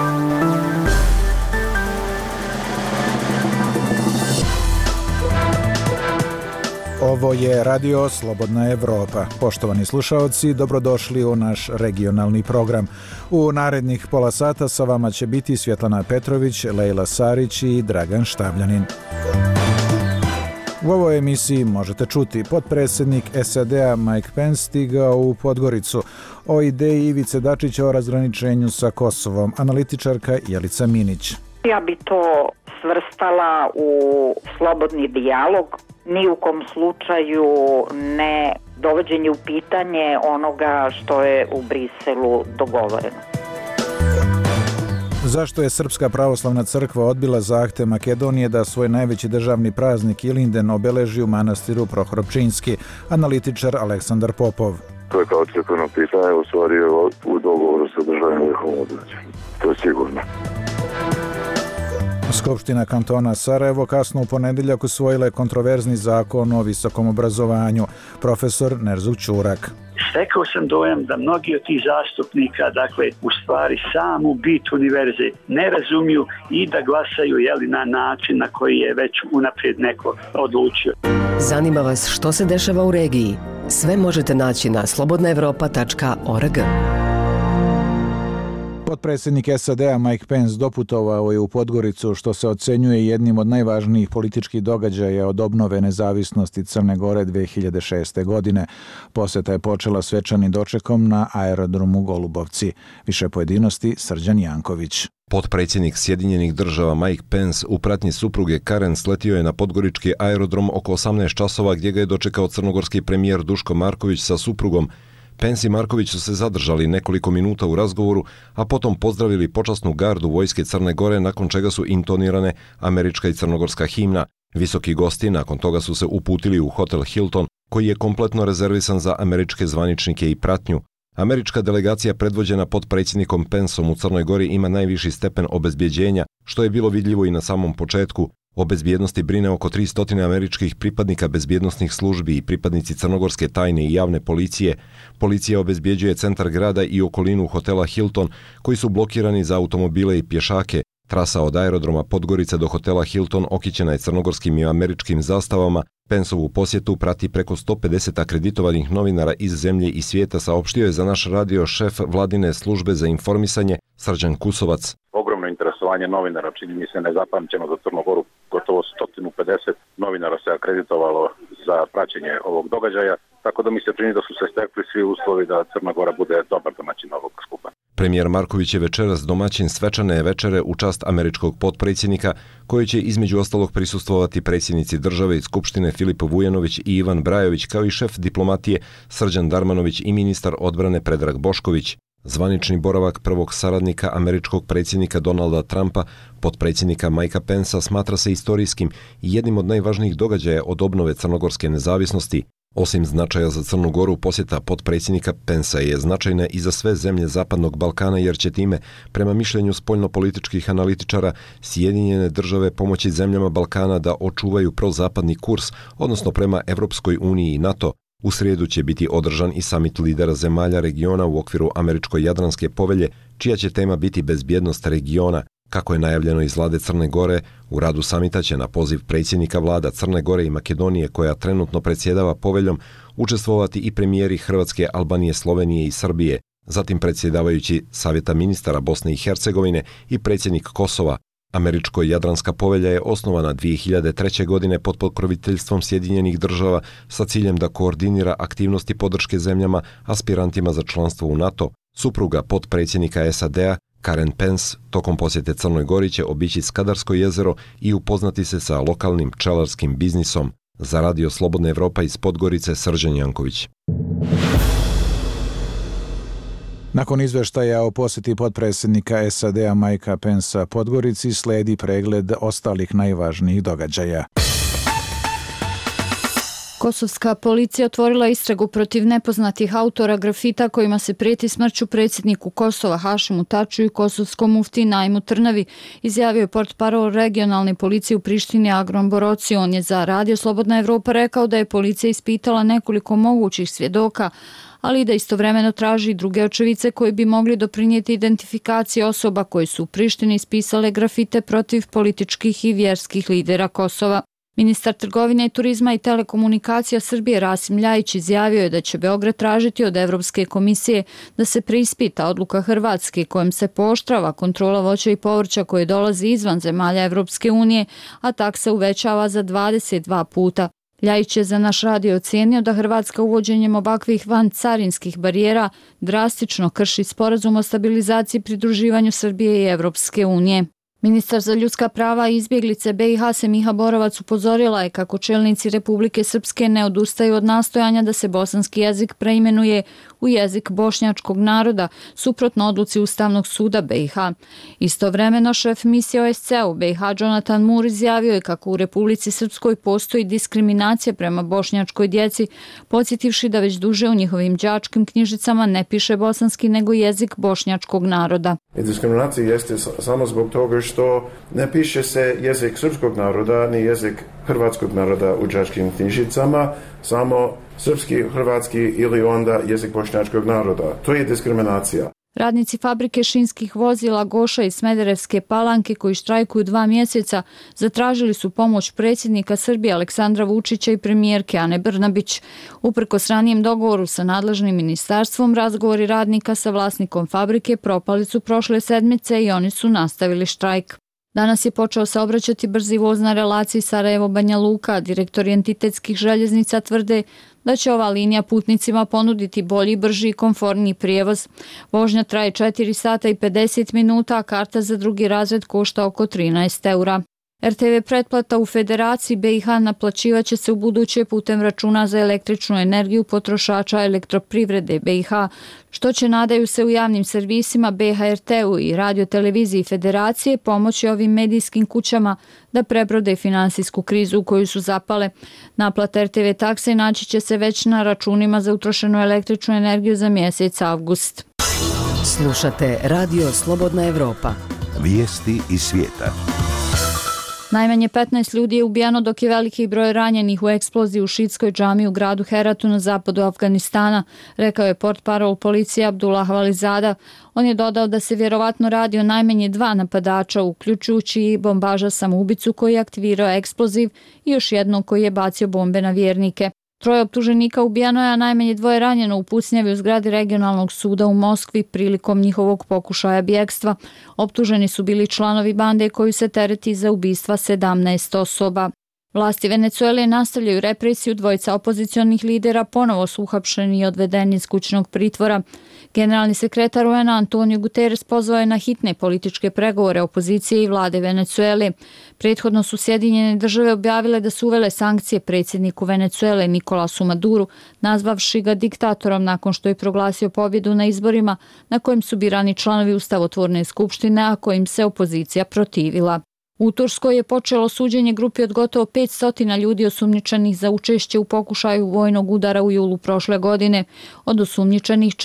Ovo je Radio Slobodna Evropa. Poštovani slušaoci, dobrodošli u naš regionalni program. U narednih pola sata sa vama će biti Svjetlana Petrović, Lejla Sarić i Dragan Štavljanin. U ovoj emisiji možete čuti potpredsjednik SAD-a Mike Pence stigao u Podgoricu, o ideji Ivice Dačića o razgraničenju sa Kosovom, analitičarka Jelica Minić. Ja bi to svrstala u slobodni dijalog, ni u kom slučaju ne dovođenje u pitanje onoga što je u Briselu dogovoreno. Zašto je Srpska pravoslavna crkva odbila zahtev Makedonije da svoj najveći državni praznik Ilinden obeleži u manastiru Prohorčinski? Analitičar Aleksandar Popov. To je kao crkveno pitanje, u stvari je u dogovoru sa državnim vrhom određeno. To je sigurno. Skupština kantona Sarajevo kasno u ponedjeljak usvojila je kontroverzni zakon o visokom obrazovanju. Profesor Nerzuk Ćurak. Stekao sam dojam da mnogi od tih zastupnika, u stvari samu bit univerze ne razumiju i da glasaju na način na koji je već unaprijed neko odlučio. Zanima vas što se dešava u regiji? Sve možete naći na slobodnaevropa.org. Potpredsjednik SAD-a Mike Pence doputovao je u Podgoricu, što se ocenjuje jednim od najvažnijih političkih događaja od obnove nezavisnosti Crne Gore 2006. godine. Posjeta je počela svečanim dočekom na aerodromu Golubovci. Više pojedinosti Srđan Janković. Potpredsjednik Sjedinjenih država Mike Pence u pratnji supruge Karen sletio je na podgorički aerodrom oko 18 časova gdje ga je dočekao crnogorski premijer Duško Marković sa suprugom. Pence i Marković su se zadržali nekoliko minuta u razgovoru, a potom pozdravili počasnu gardu vojske Crne Gore, nakon čega su intonirane američka i crnogorska himna. Visoki gosti nakon toga su se uputili u hotel Hilton, koji je kompletno rezervisan za američke zvaničnike i pratnju. Američka delegacija predvođena potpredsjednikom Penceom u Crnoj Gori ima najviši stepen obezbjeđenja, što je bilo vidljivo i na samom početku. O bezbjednosti brine oko 300 američkih pripadnika bezbjednosnih službi i pripadnici crnogorske tajne i javne policije. Policija obezbjeđuje centar grada i okolinu hotela Hilton, koji su blokirani za automobile i pješake. Trasa od aerodroma Podgorice do hotela Hilton okićena je crnogorskim i američkim zastavama. Penceovu posjetu prati preko 150 akreditovanih novinara iz zemlje i svijeta, saopštio je za naš radio šef vladine službe za informisanje Srđan Kusovac. Ogromno interesovanje novinara, čini mi se nezapamćeno za Crnu Goru. Gotovo 150 novinara se akreditovalo za praćenje ovog događaja, tako da mi se čini da su se stekli svi uslovi da Crna Gora bude dobar domaćin ovog skupa. Premijer Marković je večeras domaćin svečane večere u čast američkog potpredsjednika, koji će između ostalog prisustvovati predsjednici države i skupštine Filip Vujanović i Ivan Brajović, kao i šef diplomatije Srđan Darmanović i ministar odbrane Predrag Bošković. Zvanični boravak prvog saradnika američkog predsjednika Donalda Trumpa, potpredsjednika Mikea Pencea, smatra se istorijskim i jednim od najvažnijih događaja od obnove crnogorske nezavisnosti. Osim značaja za Crnu Goru, posjeta potpredsjednika Pencea je značajna i za sve zemlje Zapadnog Balkana, jer će time, prema mišljenju spoljnopolitičkih analitičara, Sjedinjene države pomoći zemljama Balkana da očuvaju prozapadni kurs, odnosno prema Evropskoj uniji i NATO. U srijedu će biti održan i samit lidera zemalja regiona u okviru Američko-Jadranske povelje, čija će tema biti bezbjednost regiona. Kako je najavljeno iz vlade Crne Gore, u radu samita će na poziv predsjednika vlada Crne Gore i Makedonije, koja trenutno predsjedava poveljom, učestvovati i premijeri Hrvatske, Albanije, Slovenije i Srbije, zatim predsjedavajući Savjeta ministara Bosne i Hercegovine i predsjednik Kosova. Američko-Jadranska povelja je osnovana 2003. godine pod pokroviteljstvom Sjedinjenih država sa ciljem da koordinira aktivnosti podrške zemljama aspirantima za članstvo u NATO. Supruga potpredsjednika SAD-a Karen Pence tokom posjete Crnoj Gori će obići Skadarsko jezero i upoznati se sa lokalnim pčelarskim biznisom. Za radio Slobodna Evropa iz Podgorice, Srđan Janković. Nakon izveštaja o posjeti potpredsjednika SAD-a Mikea Pencea Podgorici slijedi pregled ostalih najvažnijih događaja. Kosovska policija otvorila istragu protiv nepoznatih autora grafita kojima se prijeti smrću predsjedniku Kosova Hašimu Tačiju i kosovskom muftiji Naimu Trnavi, izjavio je portparol regionalne policije u Prištini Agron Boroci. On je za Radio Slobodna Evropa rekao da je policija ispitala nekoliko mogućih svjedoka, ali i da istovremeno traži druge očevice koji bi mogli doprinijeti identifikaciji osoba koji su u Prištini ispisale grafite protiv političkih i vjerskih lidera Kosova. Ministar trgovine i turizma i telekomunikacija Srbije Rasim Ljajić izjavio je da će Beograd tražiti od Evropske komisije da se preispita odluka Hrvatske kojom se pooštrava kontrola voća i povrća koje dolazi izvan zemalja Evropske unije, a taksa uvećava za 22 puta. Ljajić je za naš radio ocijenio da Hrvatska uvođenjem ovakvih vancarinskih barijera drastično krši sporazum o stabilizaciji i pridruživanju Srbije i Evropske unije. Ministar za ljudska prava i izbjeglice BiH Semiha Borovac upozorila je kako čelnici Republike Srpske ne odustaju od nastojanja da se bosanski jezik preimenuje u jezik bošnjačkog naroda, suprotno odluci Ustavnog suda BiH. Istovremeno šef misije OSCE u BiH Jonathan Moore izjavio je kako u Republici Srpskoj postoji diskriminacija prema bošnjačkoj djeci, podsjetivši da već duže u njihovim đačkim knjižicama ne piše bosanski nego jezik bošnjačkog naroda. Diskriminacija jeste samo zbog toga što ne piše se jezik srpskog naroda ni jezik hrvatskog naroda u đačkim knjižicama, samo srpski, hrvatski ili onda jezik bošnjačkog naroda. To je diskriminacija. Radnici fabrike šinskih vozila Goša iz Smederevske Palanke koji štrajkuju 2 mjeseca zatražili su pomoć predsjednika Srbije Aleksandra Vučića i premijerke Ane Brnabić. Uprkos ranijem dogovoru sa nadležnim ministarstvom, razgovori radnika sa vlasnikom fabrike propali su prošle sedmice i oni su nastavili štrajk. Danas je počeo saobraćati brzi voz na relaciji Sarajevo-Banja Luka. Direktori entitetskih željeznica tvrde da će ova linija putnicima ponuditi bolji, brži i komforniji prijevoz. Vožnja traje 4 sata i 50 minuta, a karta za drugi razred košta oko 13 eura. RTV pretplata u Federaciji BiH naplaćivaće se u buduće putem računa za električnu energiju potrošača Elektroprivrede BiH, što će, nadaju se, u javnim servisima BHRT-u i radioteleviziji Federacije pomoći ovim medijskim kućama da prebrode finansijsku krizu u koju su zapale. Naplata RTV takse naći će se već na računima za utrošenu električnu energiju za mjesec avgust. Slušate Radio Slobodna Evropa. Vijesti iz svijeta. Najmanje 15 ljudi je ubijeno dok je veliki broj ranjenih u eksploziji u šiitskoj džamiji u gradu Heratu na zapadu Afganistana, rekao je portparol policije Abdullah Valizada. On je dodao da se vjerovatno radi o najmanje 2 napadača, uključujući i bombaža samoubicu koji je aktivirao eksploziv i još jednog koji je bacio bombe na vjernike. 3 optuženika ubijeno je, a najmanje 2 ranjeno u pucnjavi u zgradi regionalnog suda u Moskvi prilikom njihovog pokušaja bjegstva. Optuženi su bili članovi bande koju se tereti za ubistva 17 osoba. Vlasti Venecuele nastavljaju represiju, 2 opozicionih lidera ponovo su uhapšeni i odvedeni iz kućnog pritvora. Generalni sekretar UN Antonio Guterres pozvao je na hitne političke pregovore opozicije i vlade Venecuele. Prethodno su Sjedinjene države objavile da su uvele sankcije predsjedniku Venecuele Nikolasu Maduru, nazvavši ga diktatorom nakon što je proglasio pobjedu na izborima na kojim su birani članovi Ustavotvorne skupštine, a kojim se opozicija protivila. U Turskoj je počelo suđenje grupi od gotovo 500 ljudi osumnjičenih za učešće u pokušaju vojnog udara u julu prošle godine. Od osumnjičenih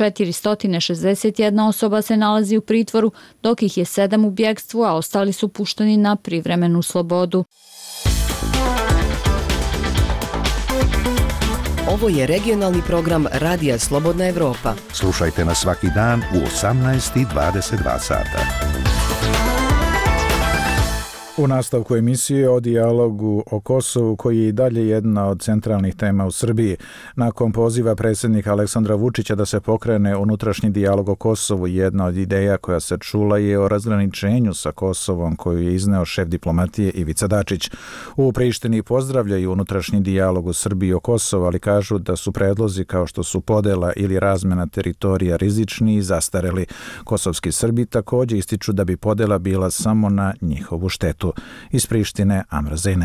461 osoba se nalazi u pritvoru, dok ih je 7 u bjegstvu, a ostali su pušteni na privremenu slobodu. Ovo je regionalni program Radija Slobodna Evropa. Slušajte nas svaki dan u 18:22 sata. U nastavku emisije o dijalogu o Kosovu, koji je i dalje jedna od centralnih tema u Srbiji. Nakon poziva predsjednika Aleksandra Vučića da se pokrene unutrašnji dijalog o Kosovu, jedna od ideja koja se čula je o razgraničenju sa Kosovom koju je izneo šef diplomatije Ivica Dačić. U Prištini pozdravljaju unutrašnji dijalog u Srbiji o Kosovu, ali kažu da su predlozi kao što su podela ili razmjena teritorija rizični i zastareli. Kosovski Srbi također ističu da bi podela bila samo na njihovu štetu. Iz Prištine Amr Zejneli.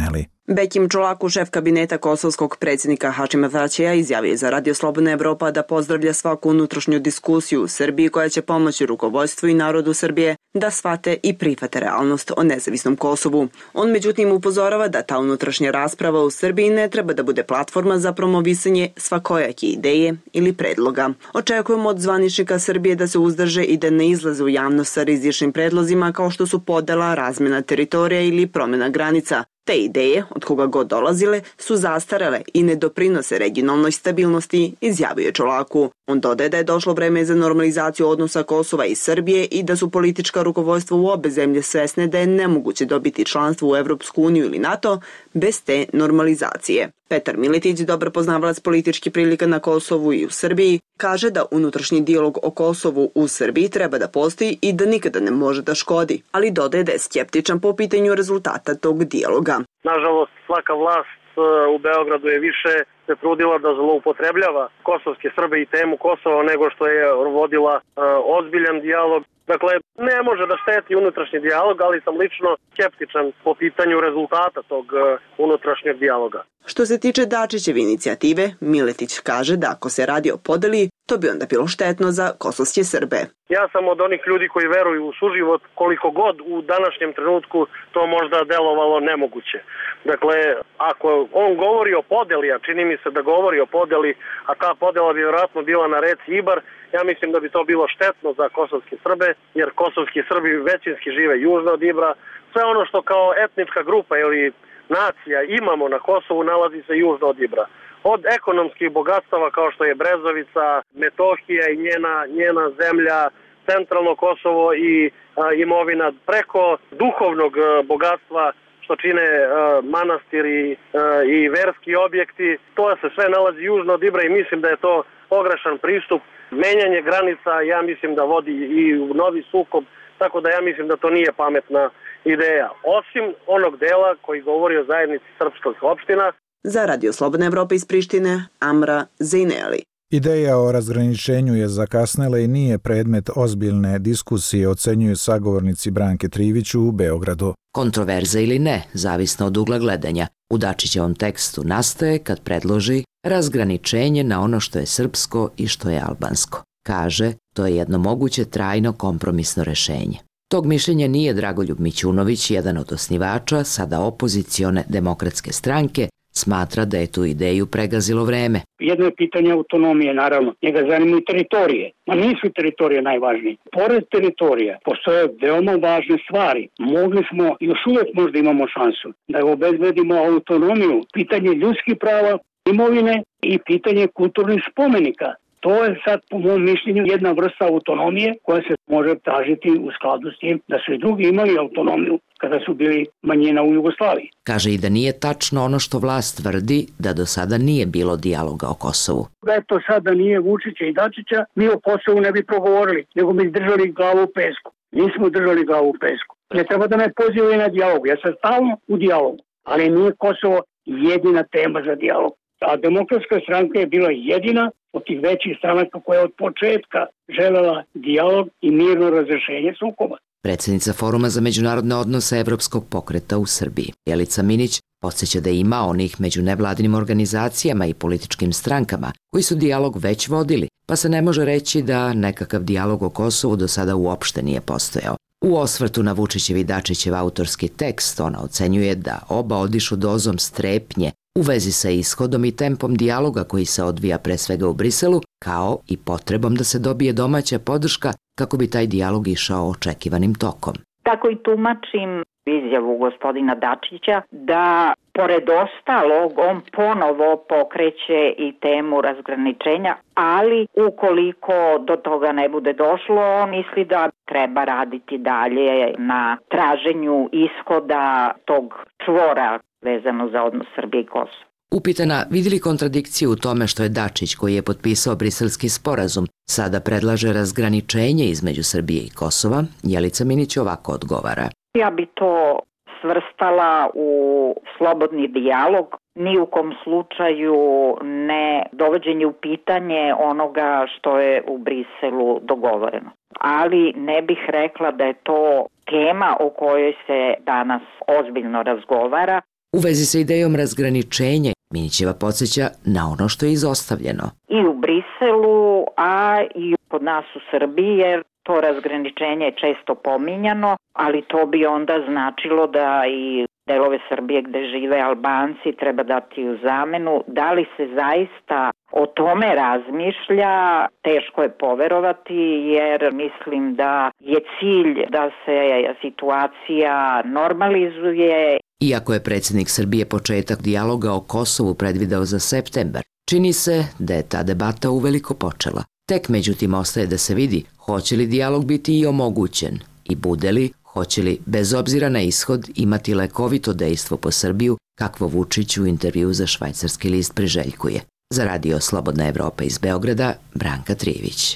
Bekim Čolaku, šef kabineta kosovskog predsjednika Hašima Tačija, izjavio je za Radio Slobodna Evropa da pozdravlja svaku unutrašnju diskusiju u Srbiji koja će pomoći rukovodstvu i narodu Srbije da shvate i prihvate realnost o nezavisnom Kosovu. On međutim upozorava da ta unutrašnja rasprava u Srbiji ne treba da bude platforma za promovisanje svakojake ideje ili predloga. Očekujemo od zvaničnika Srbije da se uzdrže i da ne izlaze u javnost sa rizičnim predlozima kao što su podela, razmjena teritorija ili promjena granica. Te ideje, od koga god dolazile, su zastarele i ne doprinose regionalnoj stabilnosti, izjavio je Čolaku. On dodaje da je došlo vreme za normalizaciju odnosa Kosova i Srbije i da su politička rukovodstva u obe zemlje svesne da je nemoguće dobiti članstvo u Evropsku uniju ili NATO bez te normalizacije. Petar Miletić, dobar poznavalac političkih prilika na Kosovu i u Srbiji, kaže da unutrašnji dijalog o Kosovu u Srbiji treba da postoji i da nikada ne može da škodi, ali dodaje da je skeptičan po pitanju rezultata tog dijaloga. Nažalost, svaka vlast u Beogradu je više se trudila da zloupotrebljava kosovske Srbe i temu Kosova nego što je vodila ozbiljan dijalog. Dakle, ne može da šteti unutrašnji dijalog, ali sam lično skeptičan po pitanju rezultata tog unutrašnjeg dijaloga. Što se tiče Dačićeve inicijative, Miletić kaže da ako se radi o podeli, to bi onda bilo štetno za kosovske Srbe. Ja sam od onih ljudi koji veruju u suživot, koliko god u današnjem trenutku to možda delovalo nemoguće. Dakle, ako on govori o podeli, a čini mi se da govori o podeli, a ta podela bi vjerojatno bila na reci Ibar, ja mislim da bi to bilo štetno za kosovske Srbe, jer kosovski Srbi većinski žive južno od Ibra. Sve ono što kao etnička grupa ili nacija imamo na Kosovu nalazi se južno od Ibra. Od ekonomskih bogatstava kao što je Brezovica, Metohija i njena zemlja, centralno Kosovo i imovina, preko duhovnog bogatstva što čine manastiri i verski objekti. To se sve nalazi južno od Ibra i mislim da je to pogrešan pristup. Menjanje granica, ja mislim da vodi i u novi sukob, tako da ja mislim da to nije pametna ideja. Osim onog dela koji govori o zajednici srpskih opština. Za Radio Slobodna Evropa iz Prištine, Amra Zejneli. Ideja o razgraničenju je zakasnela i nije predmet ozbiljne diskusije, ocenjuju sagovornici Branke Trivić u Beogradu. Kontroverza ili ne, zavisno od ugla gledanja, u Dačićevom tekstu nastaje kad predloži razgraničenje na ono što je srpsko i što je albansko. Kaže, to je jedno moguće trajno kompromisno rešenje. Tog mišljenja nije Dragoljub Mićunović, jedan od osnivača, sada opozicione Demokratske stranke, smatra da je tu ideju pregazilo vreme. Jedno je pitanje autonomije, naravno. Njega zanimaju teritorije. Ma nisu teritorije najvažnije. Pored teritorija postoje veoma važne stvari. Mogli smo, još uvijek možda imamo šansu, da obezbedimo autonomiju, pitanje ljudskih prava, imovine i pitanje kulturnih spomenika. To je sad, po mom mišljenju, jedna vrsta autonomije koja se može tražiti u skladu s tim da su i drugi imali autonomiju kada su bili manjina u Jugoslaviji. Kaže i da nije tačno ono što vlast tvrdi da do sada nije bilo dijaloga o Kosovu. Da je to sada nije Vučića i Dačića, mi o Kosovu ne bi progovorili, nego bi držali glavu u pesku. Nismo držali glavu u pesku. Ne treba da me pozivaju na dijalogu, ja sam stalno u dijalogu, ali nije Kosovo jedina tema za dijalog. A Demokratska stranka je bila jedina od tih većih stranaka koja je od početka želela dijalog i mirno razrešenje sukoba. Predsjednica Foruma za međunarodne odnose Evropskog pokreta u Srbiji, Jelica Minić, podsjeća da ima onih među nevladinim organizacijama i političkim strankama koji su dijalog već vodili, pa se ne može reći da nekakav dijalog o Kosovu do sada uopšte nije postojao. U osvrtu na Vučićev i Dačićev autorski tekst ona ocenjuje da oba odišu dozom strepnje u vezi sa ishodom i tempom dijaloga koji se odvija pre svega u Briselu, kao i potrebom da se dobije domaća podrška kako bi taj dijalog išao očekivanim tokom. Tako i tumačim izjavu gospodina Dačića da pored ostalog on ponovo pokreće i temu razgraničenja, ali ukoliko do toga ne bude došlo, on misli da treba raditi dalje na traženju ishoda tog čvora vezano za odnos Srbije i Kosova. Upitana vidi li kontradikciju u tome što je Dačić, koji je potpisao Briselski sporazum, sada predlaže razgraničenje između Srbije i Kosova, Jelica Minić ovako odgovara. Ja bi to svrstala u slobodni dijalog, ni u kom slučaju ne dovođenje u pitanje onoga što je u Briselu dogovoreno. Ali ne bih rekla da je to tema o kojoj se danas ozbiljno razgovara. U vezi sa idejom razgraničenja, Minićeva podsjeća na ono što je izostavljeno. I u Briselu, a i kod nas u Srbiji, jer to razgraničenje je često pominjano, ali to bi onda značilo da i delove Srbije gde žive Albanci treba dati u zamenu. Da li se zaista o tome razmišlja, teško je poverovati, jer mislim da je cilj da se situacija normalizuje. Iako je predsjednik Srbije početak dijaloga o Kosovu predvideo za septembar, čini se da je ta debata uveliko počela. Tek međutim ostaje da se vidi hoće li dijalog biti i omogućen i bude li, hoće li bez obzira na ishod imati lekovito dejstvo po Srbiju, kakvo Vučić u intervju za švajcarski list priželjkuje. Za Radio Slobodna Evropa iz Beograda, Branka Trijević.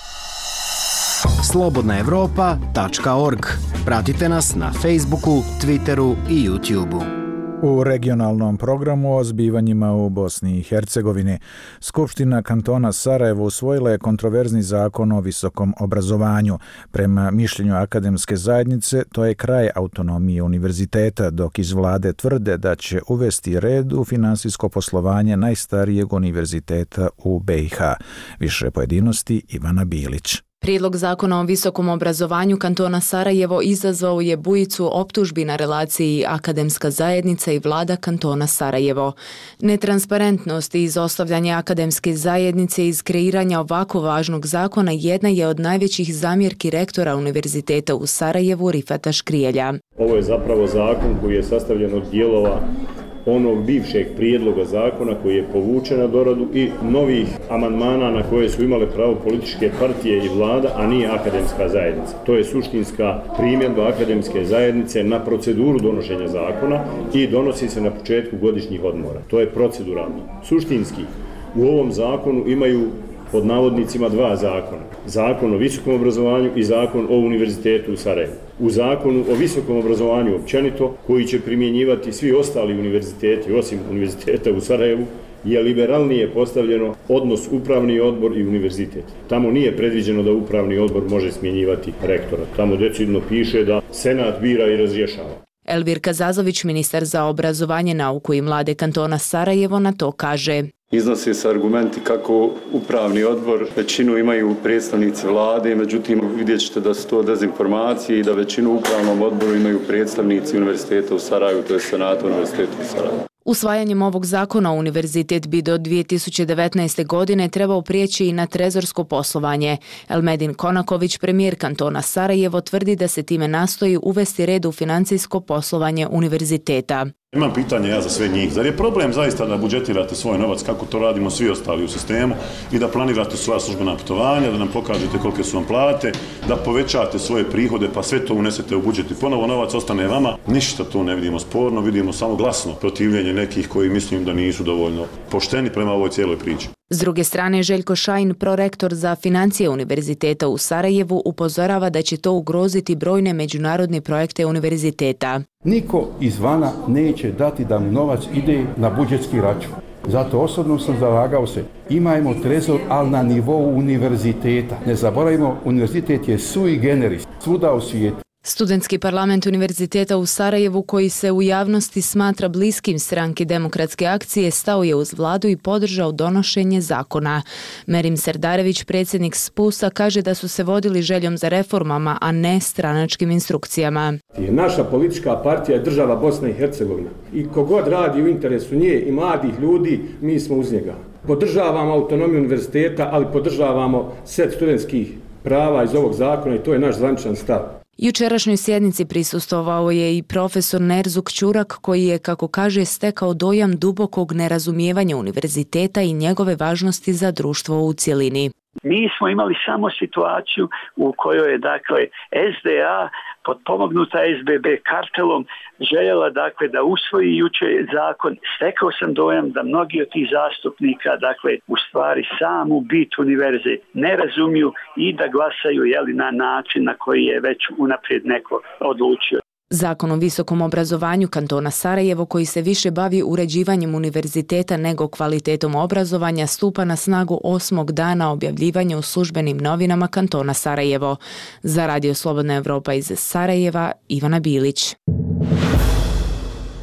slobodnaevropa.org. Pratite nas na Facebooku, Twitteru i YouTubeu. U regionalnom programu o zbivanjima u Bosni i Hercegovini, Skupština kantona Sarajevo usvojila je kontroverzni zakon o visokom obrazovanju. Prema mišljenju akademske zajednice, to je kraj autonomije univerziteta, dok iz vlade tvrde da će uvesti red u finansijsko poslovanje najstarijeg univerziteta u BiH. Više pojedinosti Ivana Bilić. Prijedlog zakona o visokom obrazovanju kantona Sarajevo izazvao je bujicu optužbi na relaciji akademska zajednica i vlada kantona Sarajevo. Netransparentnost i izostavljanje akademske zajednice iz kreiranja ovako važnog zakona jedna je od najvećih zamjerki rektora univerziteta u Sarajevu Rifata Škrijelja. Ovo je zapravo zakon koji je sastavljen od dijelova onog bivšeg prijedloga zakona koji je povučen na doradu i novih amandmana na koje su imale pravo političke partije i vlada, a nije akademska zajednica. To je suštinska primjedba akademske zajednice na proceduru donošenja zakona i donosi se na početku godišnjih odmora. To je proceduralno. Suštinski, u ovom zakonu imaju pod navodnicima dva zakona. Zakon o visokom obrazovanju i zakon o univerzitetu u Sarajevu. U zakonu o visokom obrazovanju općenito, koji će primjenjivati svi ostali univerziteti, osim univerziteta u Sarajevu, je liberalnije postavljeno odnos upravni odbor i univerzitet. Tamo nije predviđeno da upravni odbor može smjenjivati rektora. Tamo decidno piše da senat bira i razrješava. Elvir Kazazović, ministar za obrazovanje, nauku i mlade kantona Sarajevo, na to kaže: Iznose se argumenti kako upravni odbor većinu imaju predstavnici vlade, međutim vidjet ćete da su to dezinformacije i da većinu u upravnom odboru imaju predstavnici univerziteta u Sarajevu, to je senata univerziteta u Sarajevu. Usvajanjem ovog zakona univerzitet bi do 2019. godine trebao prijeći i na trezorsko poslovanje. Elmedin Konaković, premijer kantona Sarajevo, tvrdi da se time nastoji uvesti red u financijsko poslovanje univerziteta. Imam pitanje ja za sve njih. Zar je problem zaista da budžetirate svoj novac kako to radimo svi ostali u sistemu i da planirate svoja službena putovanja, da nam pokažete kolike su vam plate, da povećate svoje prihode pa sve to unesete u budžet i ponovo novac ostane vama? Ništa tu ne vidimo sporno, vidimo samo glasno protivljenje nekih koji mislim da nisu dovoljno pošteni prema ovoj cijeloj priči. S druge strane, Željko Šajn, prorektor za financije univerziteta u Sarajevu, upozorava da će to ugroziti brojne međunarodne projekte univerziteta. Niko izvana neće dati da mu novac ide na budžetski račun. Zato osobno sam zalagao se. Imajmo trezor, ali na nivou univerziteta. Ne zaboravimo, univerzitet je sui generis, svuda u svijetu. Studentski parlament univerziteta u Sarajevu, koji se u javnosti smatra bliskim stranki Demokratske akcije, stao je uz vladu i podržao donošenje zakona. Merim Serdarević, predsjednik SPUS-a, kaže da su se vodili željom za reformama, a ne stranačkim instrukcijama. Naša politička partija je država Bosna i Hercegovina i kogod radi u interesu nje i mladih ljudi, mi smo uz njega. Podržavamo autonomiju univerziteta, ali podržavamo set studentskih prava iz ovog zakona i to je naš zvaničan stav. Jučerašnjoj sjednici prisustvovao je i profesor Nerzuk Ćurak, koji je, kako kaže, stekao dojam dubokog nerazumijevanja univerziteta i njegove važnosti za društvo u cjelini. Mi smo imali samo situaciju u kojoj je SDA potpomognuta SBB kartelom željela da usvoji juče zakon. Stekao sam dojam da mnogi od tih zastupnika u stvari samu bit univerze ne razumiju i da glasaju na način na koji je već unaprijed neko odlučio. Zakon o visokom obrazovanju kantona Sarajevo, koji se više bavi uređivanjem univerziteta nego kvalitetom obrazovanja, stupa na snagu 8. dana objavljivanja u službenim novinama kantona Sarajevo. Za Radio Slobodna Evropa iz Sarajeva, Ivana Bilić.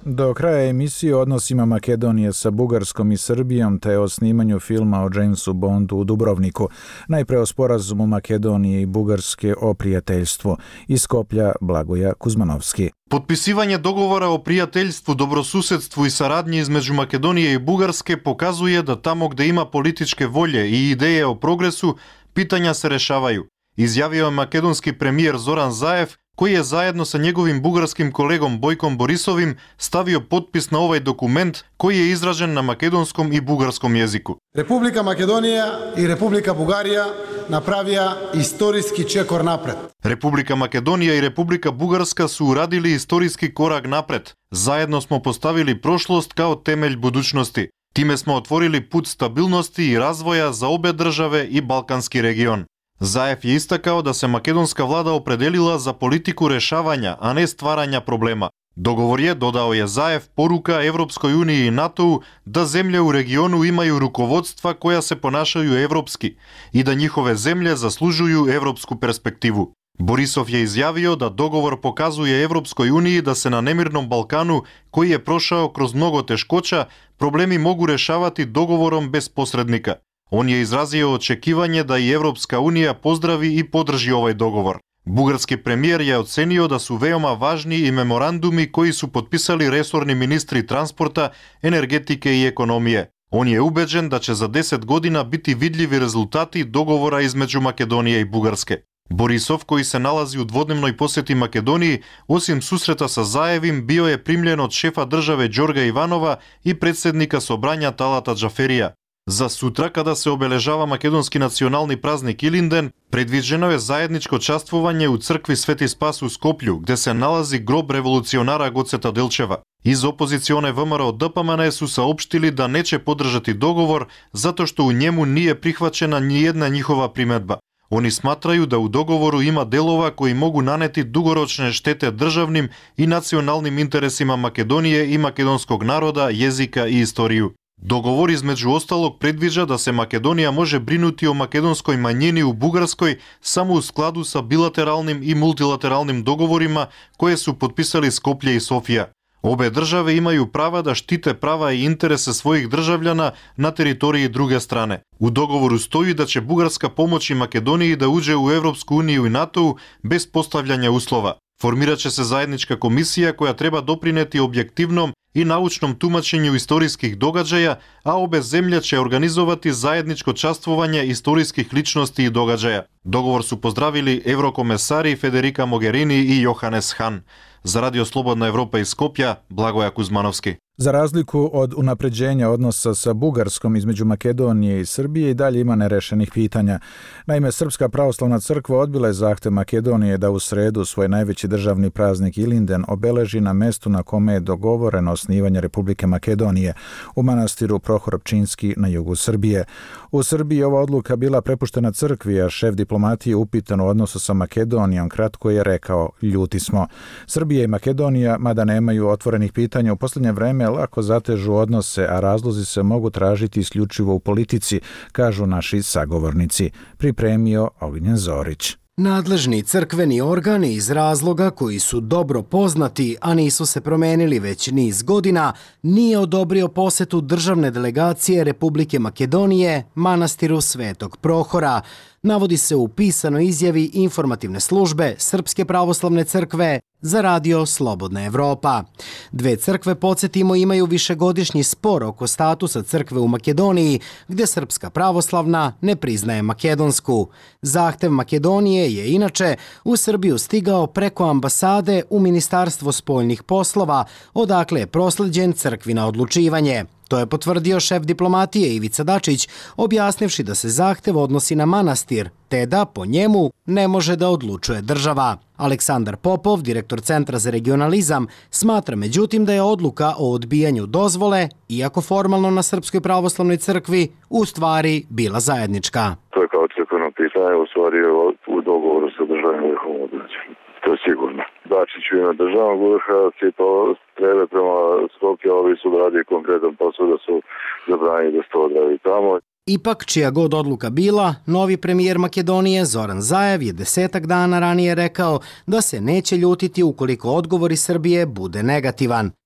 Do kraja emisije o odnosima Makedonije sa Bugarskom i Srbijom te o snimanju filma o Jamesu Bondu u Dubrovniku. Najpre o sporazumu Makedonije i Bugarske o prijateljstvu. Iz Skoplja Blagoja Kuzmanovski. Potpisivanje dogovora o prijateljstvu, dobrosusedstvu i saradnji između Makedonije i Bugarske pokazuje da tamo gde ima političke volje i ideje o progresu, pitanja se rešavaju. Izjavio je makedonski premijer Zoran Zaev, koji je zajedno sa njegovim bugarskim kolegom Bojkom Borisovim stavio potpis na ovaj dokument koji je izražen na makedonskom i bugarskom jeziku. Republika Makedonija i Republika Bugarija napravija istorijski čekor napred. Republika Makedonija i Republika Bugarska su uradili istorijski korak napred. Zajedno smo postavili prošlost kao temelj budućnosti. Time smo otvorili put stabilnosti i razvoja za obe države i balkanski region. Zaev je istakao da se makedonska vlada opredelila za politiku rešavanja, a ne stvaranja problema. Dogovor je, dodao je Zaev, poruka Evropskoj uniji i NATO-u da zemlje u regionu imaju rukovodstva koja se ponašaju evropski i da njihove zemlje zaslužuju evropsku perspektivu. Borisov je izjavio da dogovor pokazuje Evropskoj uniji da se na nemirnom Balkanu, koji je prošao kroz mnogo teškoća, problemi mogu rešavati dogovorom bez posrednika. On je izrazio očekivanje da i Evropska unija pozdravi i podrži ovaj dogovor. Bugarski premijer je ocenio da su veoma važni i memorandumi koji su potpisali resorni ministri transporta, energetike i ekonomije. On je ubeđen da će za 10 godina biti vidljivi rezultati dogovora između Makedonije i Bugarske. Borisov, koji se nalazi u dvodnevnoj posjeti Makedoniji, osim susreta sa Zaevim, bio je primljen od šefa države Đorga Ivanova i predsjednika Sobranja Talata Džaferija. Za sutra, kada se obeležava makedonski nacionalni praznik Ilinden, predviđeno je zajedničko častvovanje u crkvi Sveti Spas u Skoplju, gde se nalazi grob revolucionara Goceta Delčeva. Iz opozicione VMRO DPMN su saopštili da neće podržati dogovor zato što u njemu nije prihvaćena nijedna njihova primedba. Oni smatraju da u dogovoru ima delova koji mogu naneti dugoročne štete državnim i nacionalnim interesima Makedonije i makedonskog naroda, jezika i istoriju. Dogovor između ostalog predviđa da se Makedonija može brinuti o makedonskoj manjini u Bugarskoj samo u skladu sa bilateralnim i multilateralnim dogovorima koje su potpisali Skoplje i Sofija. Obe države imaju prava da štite prava i interese svojih državljana na teritoriji druge strane. U dogovoru stoji da će Bugarska pomoći Makedoniji da uđe u Evropsku uniju i NATO bez postavljanja uslova. Formirat će se zajednička komisija koja treba doprineti objektivnom i naučnom tumačenju istorijskih događaja, a obe zemlje će organizovati zajedničko častvovanje istorijskih ličnosti i događaja. Dogovor su pozdravili eurokomesari Federica Mogherini i Johannes Hahn. Za Radio Slobodna Evropa iz Skopja, Blagoja Kuzmanovski. Za razliku od unapređenja odnosa sa Bugarskom između Makedonije i Srbije i dalje ima nerešenih pitanja. Naime, Srpska pravoslavna crkva odbila je zahtev Makedonije da u sredu svoj najveći državni praznik Ilinden obeleži na mestu na kome je dogovoreno osnivanje Republike Makedonije, u manastiru Prohor Pčinski na jugu Srbije. U Srbiji ova odluka bila prepuštena crkvi, a šef diplomatije upitan u odnosu sa Makedonijom kratko je rekao: ljuti smo. Srbija i Makedonija, mada nemaju otvorenih pitanja, u posljednje vreme lako zatežu odnose, a razlozi se mogu tražiti isključivo u politici, kažu naši sagovornici. Pripremio Ognjen Zorić. Nadležni crkveni organi iz razloga koji su dobro poznati, a nisu se promenili već niz godina, nije odobrio posetu državne delegacije Republike Makedonije manastiru Svetog Prohora. Navodi se u pisanoj izjavi informativne službe Srpske pravoslavne crkve za Radio Slobodna Evropa. Dve crkve, podsjetimo, imaju višegodišnji spor oko statusa crkve u Makedoniji, gdje Srpska pravoslavna ne priznaje makedonsku. Zahtev Makedonije je inače u Srbiju stigao preko ambasade u Ministarstvo spoljnih poslova, odakle je prosleđen crkvi na odlučivanje. To je potvrdio šef diplomatije Ivica Dačić, objasnivši da se zahtev odnosi na manastir, te da po njemu ne može da odlučuje država. Aleksandar Popov, direktor Centra za regionalizam, smatra međutim da je odluka o odbijanju dozvole, iako formalno na Srpskoj pravoslavnoj crkvi, u stvari bila zajednička. To je kao crkveno pitanje, u stvari u dogovoru sa državnim vrhom određeno. To je sigurno. Dačić u ime državnog vrha se to strebe prema Skopju, ovi su radili konkretan posao da su zabranili da se to odradi tamo. Ipak, čija god odluka bila, novi premijer Makedonije Zoran Zaev je 10 dana ranije rekao da se neće ljutiti ukoliko odgovor iz Srbije bude negativan.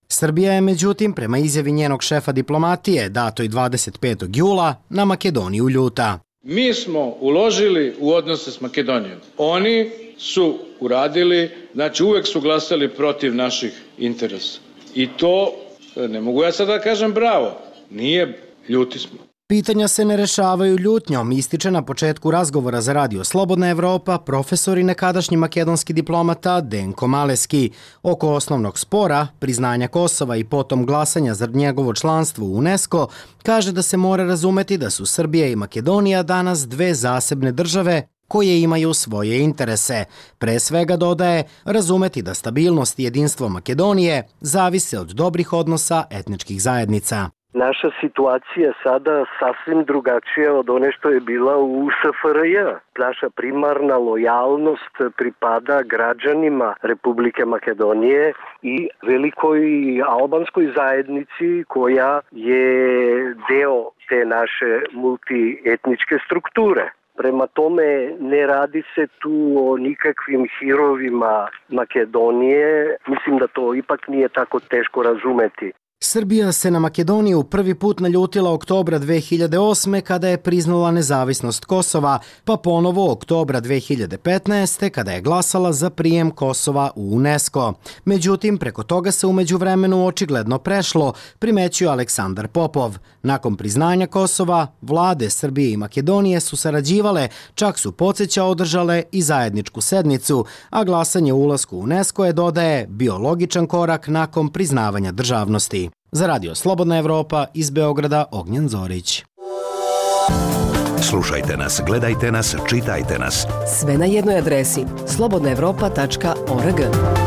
Srbija je međutim, prema izjavi njenog šefa diplomatije, datoj 25. jula, na Makedoniju ljuta. Mi smo uložili u odnose s Makedonijom. Oni su uradili, znači uvek su glasali protiv naših interesa. I to, ne mogu ja sada da kažem bravo, nije, ljuti smo. Pitanja se ne rešavaju ljutnjom, ističe na početku razgovora za Radio Slobodna Evropa profesor i nekadašnji makedonski diplomata Denko Maleski. Oko osnovnog spora, priznanja Kosova i potom glasanja za njegovo članstvo u UNESCO, kaže da se mora razumeti da su Srbija i Makedonija danas dve zasebne države koje imaju svoje interese. Pre svega, dodaje, razumeti da stabilnost i jedinstvo Makedonije zavise od dobrih odnosa etničkih zajednica. Naša situacija sada sasvim drugačija od one što je bila u SFRJ. Naša primarna lojalnost pripada građanima Republike Makedonije i velikoj albanskoj zajednici koja je deo te naše multietničke strukture. Prema tome, ne radi se tu o nikakvim hirovima Makedonije. Mislim da to ipak nije tako teško razumeti. Srbija se na Makedoniju prvi put naljutila oktobra 2008. kada je priznala nezavisnost Kosova, pa ponovo oktobra 2015. kada je glasala za prijem Kosova u UNESCO. Međutim, preko toga se u međuvremenu očigledno prešlo, primećuje Aleksandar Popov. Nakon priznanja Kosova, vlade Srbije i Makedonije su sarađivale, čak su podsjeća održale i zajedničku sednicu, a glasanje u ulasku u UNESCO je, dodaje, bio logičan korak nakon priznavanja državnosti. Za Radio Slobodna Evropa iz Beograda, Ognjen Zorić. Slušajte nas, gledajte nas, čitajte nas. Sve na jednoj adresi slobodnaevropa.org.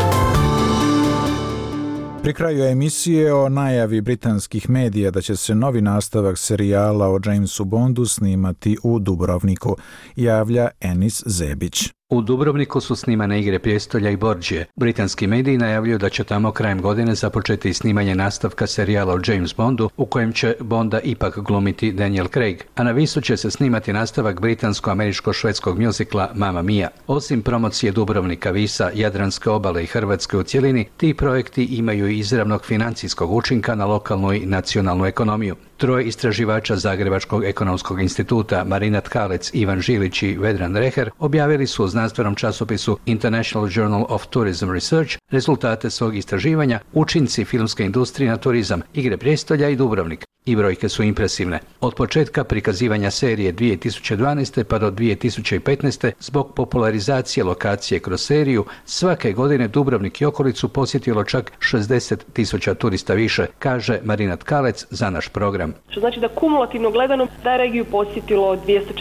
Pri kraju emisije o najavi britanskih medija da će se novi nastavak serijala o Jamesu Bondu snimati u Dubrovniku, javlja Enis Zebić. U Dubrovniku su snimane Igre prijestolja i Borđije. Britanski mediji najavljuju da će tamo krajem godine započeti snimanje nastavka serijala o James Bondu, u kojem će Bonda ipak glumiti Daniel Craig, a na Visu će se snimati nastavak britansko-američko-švedskog mjuzikla Mamma Mia. Osim promocije Dubrovnika, Visa, Jadranske obale i Hrvatske u cjelini, ti projekti imaju i izravnog financijskog učinka na lokalnu i nacionalnu ekonomiju. Troje istraživača Zagrebačkog ekonomskog instituta, Marina Tkalec, Ivan Žilić i Vedran Reher, objavili su u znanstvenom časopisu International Journal of Tourism Research rezultate svog istraživanja učinci filmske industrije na turizam, Igre prijestolja i Dubrovnik. I brojke su impresivne. Od početka prikazivanja serije 2012. pa do 2015. zbog popularizacije lokacije kroz seriju, svake godine Dubrovnik i okolicu posjetilo čak 60.000 turista više, kaže Marina Tkalec za naš program. Što znači da kumulativno gledano da je regiju posjetilo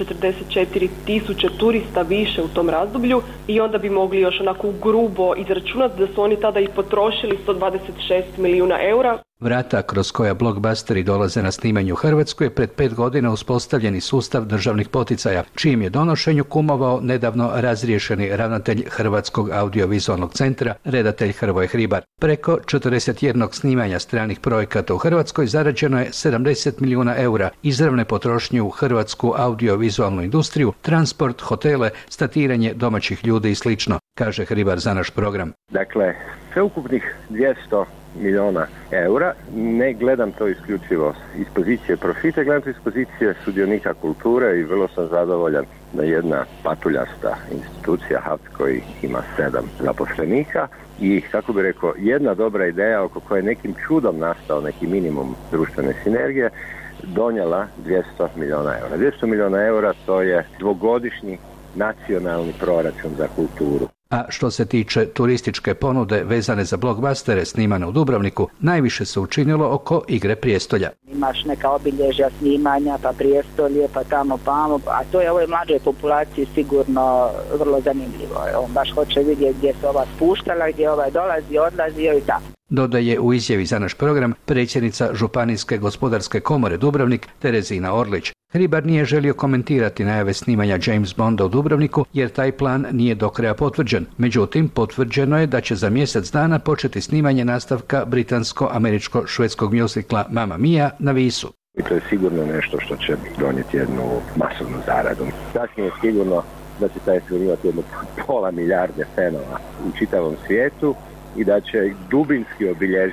244.000 turista više u tom razdoblju i onda bi mogli još onako grubo izračunati da su oni tada i potrošili 126 milijuna eura. Vrata kroz koja blockbusteri dolaze na snimanju u Hrvatsku je pred 5 godina uspostavljeni sustav državnih poticaja, čijim je donošenju kumovao nedavno razriješeni ravnatelj Hrvatskog audiovizualnog centra, redatelj Hrvoje Hribar. Preko 41 snimanja stranih projekata u Hrvatskoj zarađeno je 70 milijuna eura, izravne potrošnje u hrvatsku audiovizualnu industriju, transport, hotele, statiranje domaćih ljudi i slično, kaže Hribar za naš program. Dakle, sveukupnih 200 milijuna eura. Ne gledam to isključivo iz pozicije profita, gledam to iz pozicije sudionika kulture i vrlo sam zadovoljan da jedna patuljasta institucija HAVC koji ima 7 zaposlenika i, kako bi rekao, jedna dobra ideja oko koje nekim čudom nastao neki minimum društvene sinergije donijela 200 milijuna eura. 200 milijuna eura to je dvogodišnji nacionalni proračun za kulturu. A što se tiče turističke ponude vezane za blockbustere snimane u Dubrovniku, najviše se učinilo oko Igre prijestolja. Imaš neka obilježja snimanja, pa prijestolje, pa tamo, a to je ovoj mlađoj populaciji sigurno vrlo zanimljivo. On baš hoće vidjeti gdje se ova spuštala, gdje ovaj dolazi, odlazio i tako. Dodaje u izjavi za naš program predsjednica Županijske gospodarske komore Dubrovnik Terezina Orlić. Hribar nije želio komentirati najave snimanja James Bonda u Dubrovniku jer taj plan nije do kraja potvrđen. Međutim, potvrđeno je da će za mjesec dana početi snimanje nastavka britansko-američko-švedskog mjuzikla Mamma Mia na Visu. I to je sigurno nešto što će donijeti jednu masovnu zaradu. Sasvim je sigurno da će taj film imati jedno 500 milijarde fanova u čitavom svijetu i da će dubinski obilježiti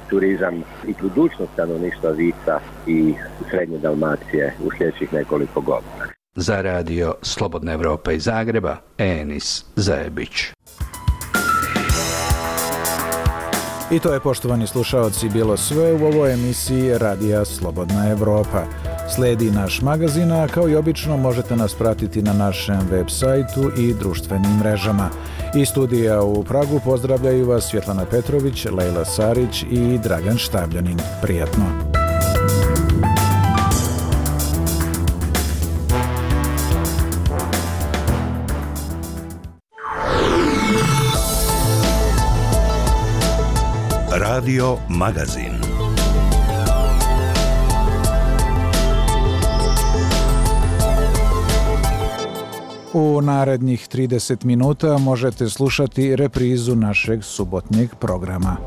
turizam i budućnost stanovništva Vica i Srednje Dalmacije u sljedećih nekoliko godina. Za radio Slobodna Evropa iz Zagreba, Enis Zajebić. I to je, poštovani slušaoci, bilo sve u ovoj emisiji Radija Slobodna Evropa. Slijedi naš magazin, a kao i obično možete nas pratiti na našem web sajtu i društvenim mrežama. Iz studija u Pragu pozdravljaju vas Svjetlana Petrović, Lejla Sarić i Dragan Štabljanin. Prijatno! Radio Magazin. U narednih 30 minuta možete slušati reprizu našeg subotnjeg programa.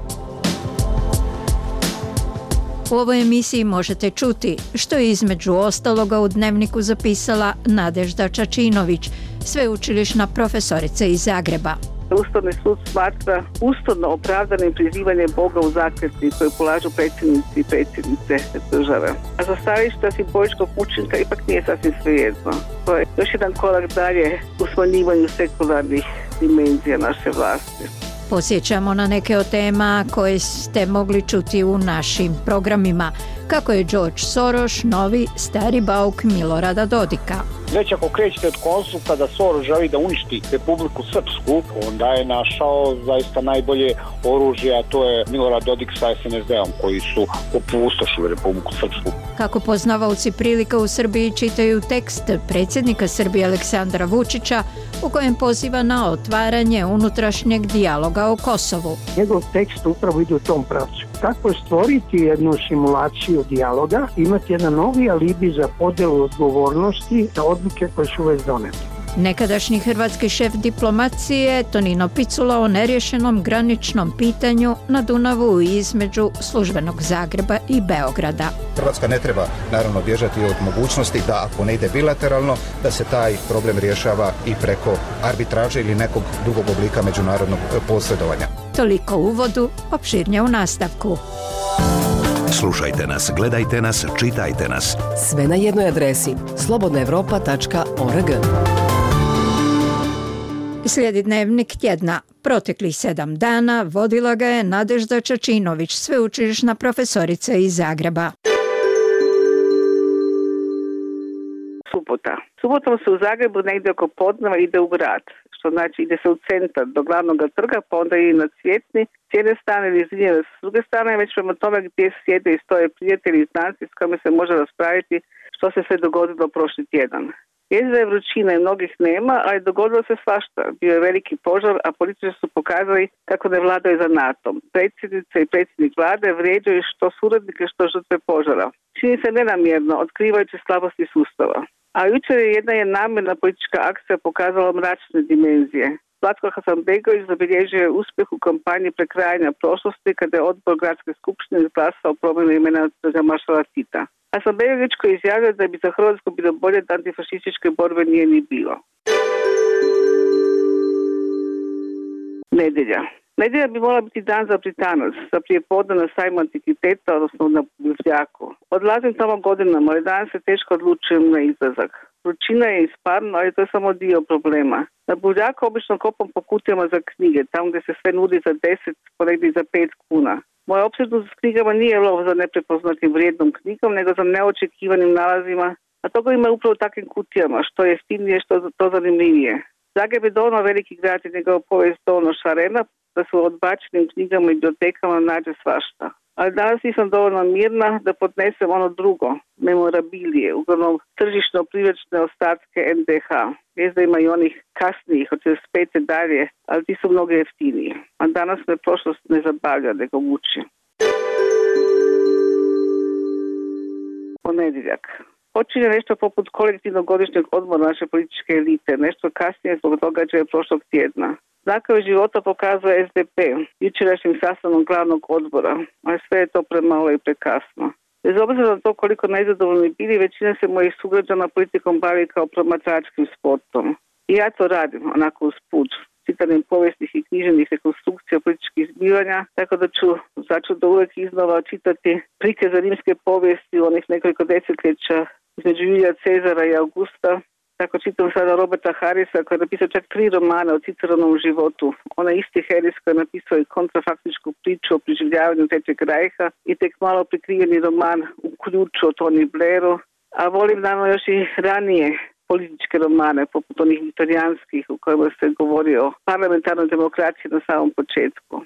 U ovoj emisiji možete čuti što je između ostaloga u Dnevniku zapisala Nadežda Čačinović, sveučilišna profesorica iz Zagreba. Ustavni sud smatra ustavno opravdanim prizivanje Boga u zakletvi koju polažu predsjednici i predsjednice države. A za stajališta simboličkog učinka ipak nije sasvim svejedno. To je još jedan korak dalje u smanjivanju sekularnih dimenzija naše vlasti. Posjećamo na neke od tema koje ste mogli čuti u našim programima, kako je George Soros novi stari bauk Milorada Dodika. Već ako krećete od koncepta da Soros želi da uništi Republiku Srpsku, onda je našao zaista najbolje oružje, a to je Milorad Dodik sa SNSD-om koji su opustošili Republiku Srpsku. Kako poznavaoci prilika u Srbiji čitaju tekst predsjednika Srbije Aleksandra Vučića u kojem poziva na otvaranje unutrašnjeg dijaloga o Kosovu. Njegov tekst upravo ide u tom pravcu. Kako je stvoriti jednu simulaciju dijaloga, imati jedan novi alibi za podjelu odgovornosti za odluke koje su već donete. Nekadašnji hrvatski šef diplomacije Tonino Picula o neriješenom graničnom pitanju na Dunavu između službenog Zagreba i Beograda. Hrvatska ne treba naravno bježati od mogućnosti da ako ne ide bilateralno, da se taj problem rješava i preko arbitraže ili nekog drugog oblika međunarodnog posredovanja. Toliko u uvodu, opširnije u nastavku. Slušajte nas, gledajte nas, čitajte nas. Sve na jednoj adresi slobodnaevropa.org. Slijedi Dnevnik tjedna. Proteklih 7 dana vodila ga je Nadežda Čačinović, sveučilišna profesorica iz Zagreba. Subotom se u Zagrebu negdje oko podneva ide u grad, što znači ide se u centar do glavnog trga, pa onda i na Cvjetni, s jedne strane ili s druge strane, već prema tome gdje sjede i stoje prijatelji i znanci s kojima se može raspraviti što se sve dogodilo prošli tjedan. Jezda je vrućina i mnogih nema, ali dogodilo se svašta. Bio je veliki požar, a političari su pokazali kako ne vladaju za NATO. Predsjednica i predsjednik vlade vrijeđaju što suradnike, što žrtve požara. Čini se nenamjerno, otkrivajući slabosti sustava. A jučer je namjerna politička akcija pokazala mračne dimenzije. Zlatko Hasanbegović zabilježio je uspjeh u kampanji prekrajanja prošlosti kada je odbor gradske skupštine izglasao promjenu imena Trga maršala Tita. Hasanbegović koji izjavio da bi za Hrvatsku bilo bolje da antifašističke borbe nije ni bilo. Nedjelja bi morala biti dan za Britanac, za prijepodne na sajmu antikviteta, odnosno na Buvljaku. Odlazim tamo godinama, ali danas se teško odlučujem na izlazak. Vrućina je isparno, ali to je samo dio problema. Na Buvljaku obično kopam po kutijama za knjige, tamo gdje se sve nudi za 10, ponegdje za 5 kuna. Moja opsjednost s knjigama nije lov za neprepoznatim vrijednom knjigom, nego za neočekivanim nalazima, a toga ima upravo takvim kutijama, što je jeftinije, što to zanimljivije. Zagreb je dovoljno veliki grad i njegova povijest dovoljno šarena, da su odbačenim knjigama i bibliotekama nađe svašta. Ali danas nisam dovoljno mirna da podnesem ono drugo, memorabilije, uglavnom tržišno privlačne ostatke NDH. Jest da ima i onih kasnijih, od 45. dalje, ali ti su mnogo jeftiniji. A danas me prošlost ne zabavlja, nego muči. Ponedjeljak. Počinje nešto poput kolektivnog godišnjeg odmora naše političke elite, nešto kasnije zbog događaja prošlog tjedna. Znakove života pokazuje SDP, jučerašnjim sastavom glavnog odbora, ali sve je to premalo i prekasno. Bez obzira na to koliko nezadovoljni bili, većina se mojih sugrađana politikom bavi kao promatračkim sportom. I ja to radim, onako uz put. čitanjem povijesnih i književnih rekonstrukcija političkih zbivanja, tako da ću začuti da uvijek iznova čitati prikaze rimske povijesti u onih nekoliko desetljeća između Julija Cezara i Augusta. Tako čitam sada Roberta Harrisa koji je napisao čak 3 romana o Ciceronovom životu. Onaj isti Harris koji je napisao i kontrafaktičku priču o preživljavanju Trećeg rajha i tek malo prikriveni roman U ključu o Tony Blairu. A volim naravno još i ranije političke romane, poput onih viktorijanskih u kojima se govori o parlamentarnoj demokraciji na samom početku.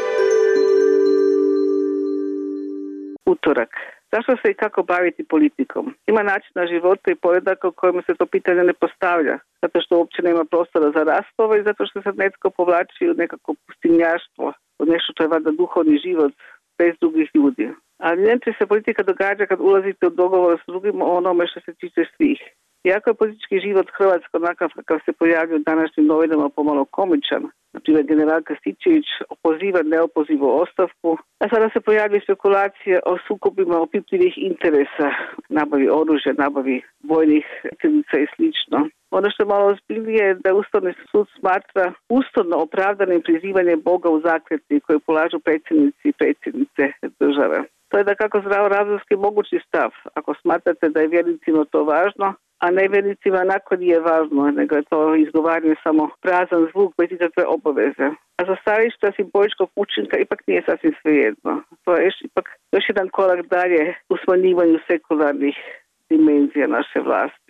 Utorak. Zašto se i kako baviti politikom? Ima načina života i poredaka u kojima se to pitanje ne postavlja. Zato što uopće nema prostora za rasprave i zato što se netko povlači u nekako pustinjaštvo, od nešto što je valjda duhovni život bez drugih ljudi. Ali inače se politika događa kad ulazite u dogovor s drugim o onome što se tiče svih. Iako je politički život Hrvatske onakav kakav se pojavio u današnjim novinama pomalo komičan, naprimjer general Krstičević opoziva neopozivu ostavku, a sada se pojavljaju spekulacije o sukobima opipljivih interesa, nabavi oružja, nabavi vojnih ciljnica i slično. Ono što je malo ozbiljnije je da Ustavni sud smatra ustavno opravdanim prizivanje Boga u zakletvi koju polažu predsjednici i predsjednice države. To je da kako zdravorazumski mogući stav, ako smatrate da je vjernicima to važno, a nevjernicima nakon nije važno, nego je to izgovaranje samo prazan zvuk bez ikakve obaveze. A za stajališta simboličkog učinka ipak nije sasvim svejedno. To je ipak još jedan korak dalje u smanjivanju sekularnih dimenzija naše vlasti.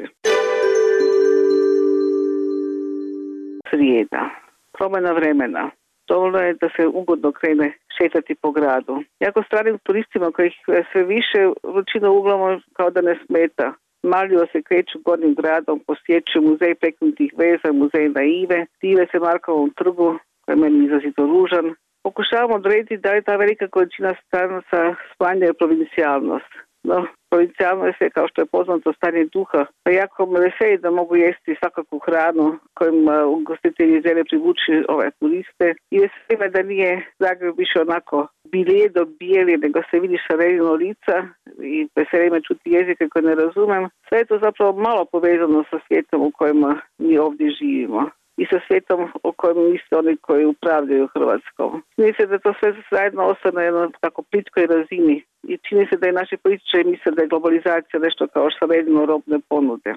Srijeda. Promjena vremena. Dovoljno je da se ugodno krene šetati po gradu. Iako stranim turistima kojih sve više, vrućina uglavnom kao da ne smeta. Marljivo se kreću gornjim gradom, posjećuju muzej preknutih veza, muzej naive, dive se Markovom trgu, koji je meni izrazito ružan. Pokušavamo odrediti da je ta velika količina stranaca smanjuje provincijalnost. No, provincijalnost je, kao što je poznato, stanje duha. Pa jako me veseli da mogu jesti svakakvu hranu kojim ugostitelji žele privući ove turiste. I veseli me da nije Zagreb više onako biljedo bijeli, nego se vidi šarenino lica i veseli me čuti jezike koje ne razumem. Sve je to zapravo malo povezano sa svijetom u kojem mi ovdje živimo i sa svijetom o kojem misle oni koji upravljaju Hrvatskom. Čini se da to sve zajedno ostane na jednoj tako plitkoj razini i čini se da i naši političari misle da je globalizacija nešto kao šarenino robne ponude.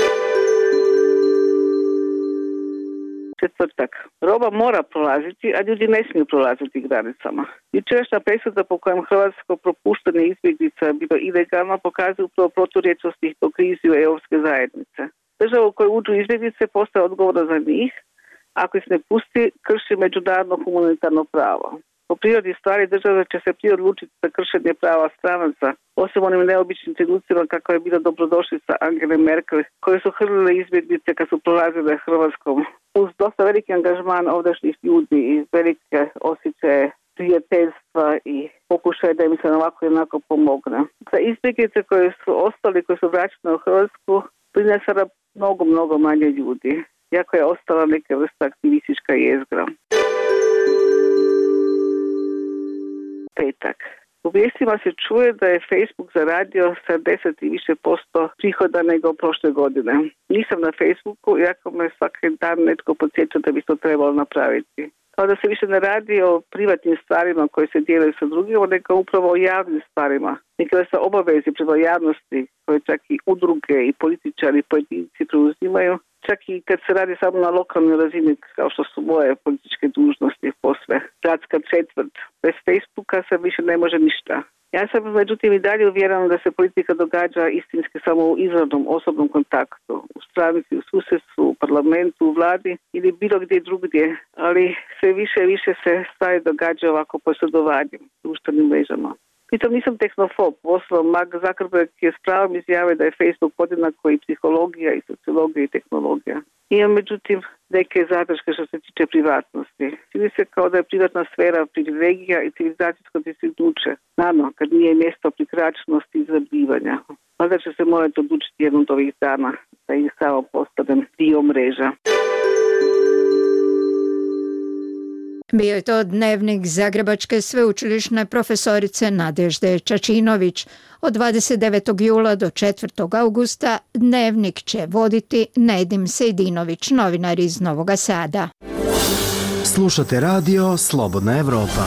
Četvrtak. Roba mora prolaziti, a ljudi ne smiju prolaziti granicama. Jučerašnja presuda po kojem hrvatsko propuštanje izbjeglica bilo ilegalno pokazuje upravo proturječnost i hipokriziju europske zajednice. Država u kojoj uđu izbjeglice postaje odgovorna za njih, ako ih ne pusti, krši međunarodno humanitarno pravo. Po prirodi stvari država će se prije odlučiti za kršenje prava stranaca, osim onim neobičnim trenucima kako je bila dobrodošlica Angele Merkel, koje su hrlile izbjeglice kad su prolazile Hrvatskom. Uz dosta veliki angažman ovdašnjih ljudi i velike osjećaje prijateljstva i pokušaje da im se ovako i onako pomogne. Za izbjeglice koje su ostali, koje su vraćene u Hrvatsku, brine sada mnogo manje ljudi, iako je ostala neka vrsta aktivistička jezgra. Petak. U vijestima se čuje da je Facebook zaradio 70 i više % prihoda nego prošle godine. Nisam na Facebooku, iako me svaki dan netko podsjeća da bi to trebalo napraviti. Kao da se više ne radi o privatnim stvarima koje se dijele sa drugima, nego upravo o javnim stvarima. Neka se obavezi prema javnosti koje čak i udruge i političari i pojedinci preuzimaju, čak i kad se radi samo na lokalnoj razini, kao što su moje političke dužnosti posve. Gradska četvrt. Bez Facebooka se više ne može ništa. Ja sam međutim i dalje uvjerena da se politika događa istinski samo u izravnom osobnom kontaktu, u stranici, u susjedstvu, u parlamentu, u vladi ili bilo gdje drugdje, ali sve više i više se stvari događa ovako posredovanjem društvenim mrežama. Pritom nisam tehnofob, uostalom Mark Zuckerberg je s pravom izjavio da je Facebook podjednako i psihologija i sociologija i tehnologija. Imam međutim neke zadrške što se tiče privatnosti. Čini se kao da je privatna sfera privilegija i civilizacijsko dostignuće. Naravno, kad nije mjesto prikračenosti i zabivanja. Valjda će se morati odlučiti jednom od ovih dana da ih samo postanem dio mreža. Bio je to dnevnik Zagrebačke sveučilišne profesorice Nadežde Čačinović. Od 29. jula do 4. augusta dnevnik će voditi Nedim Sejdinović, novinar iz Novoga Sada. Slušate radio Slobodna Evropa.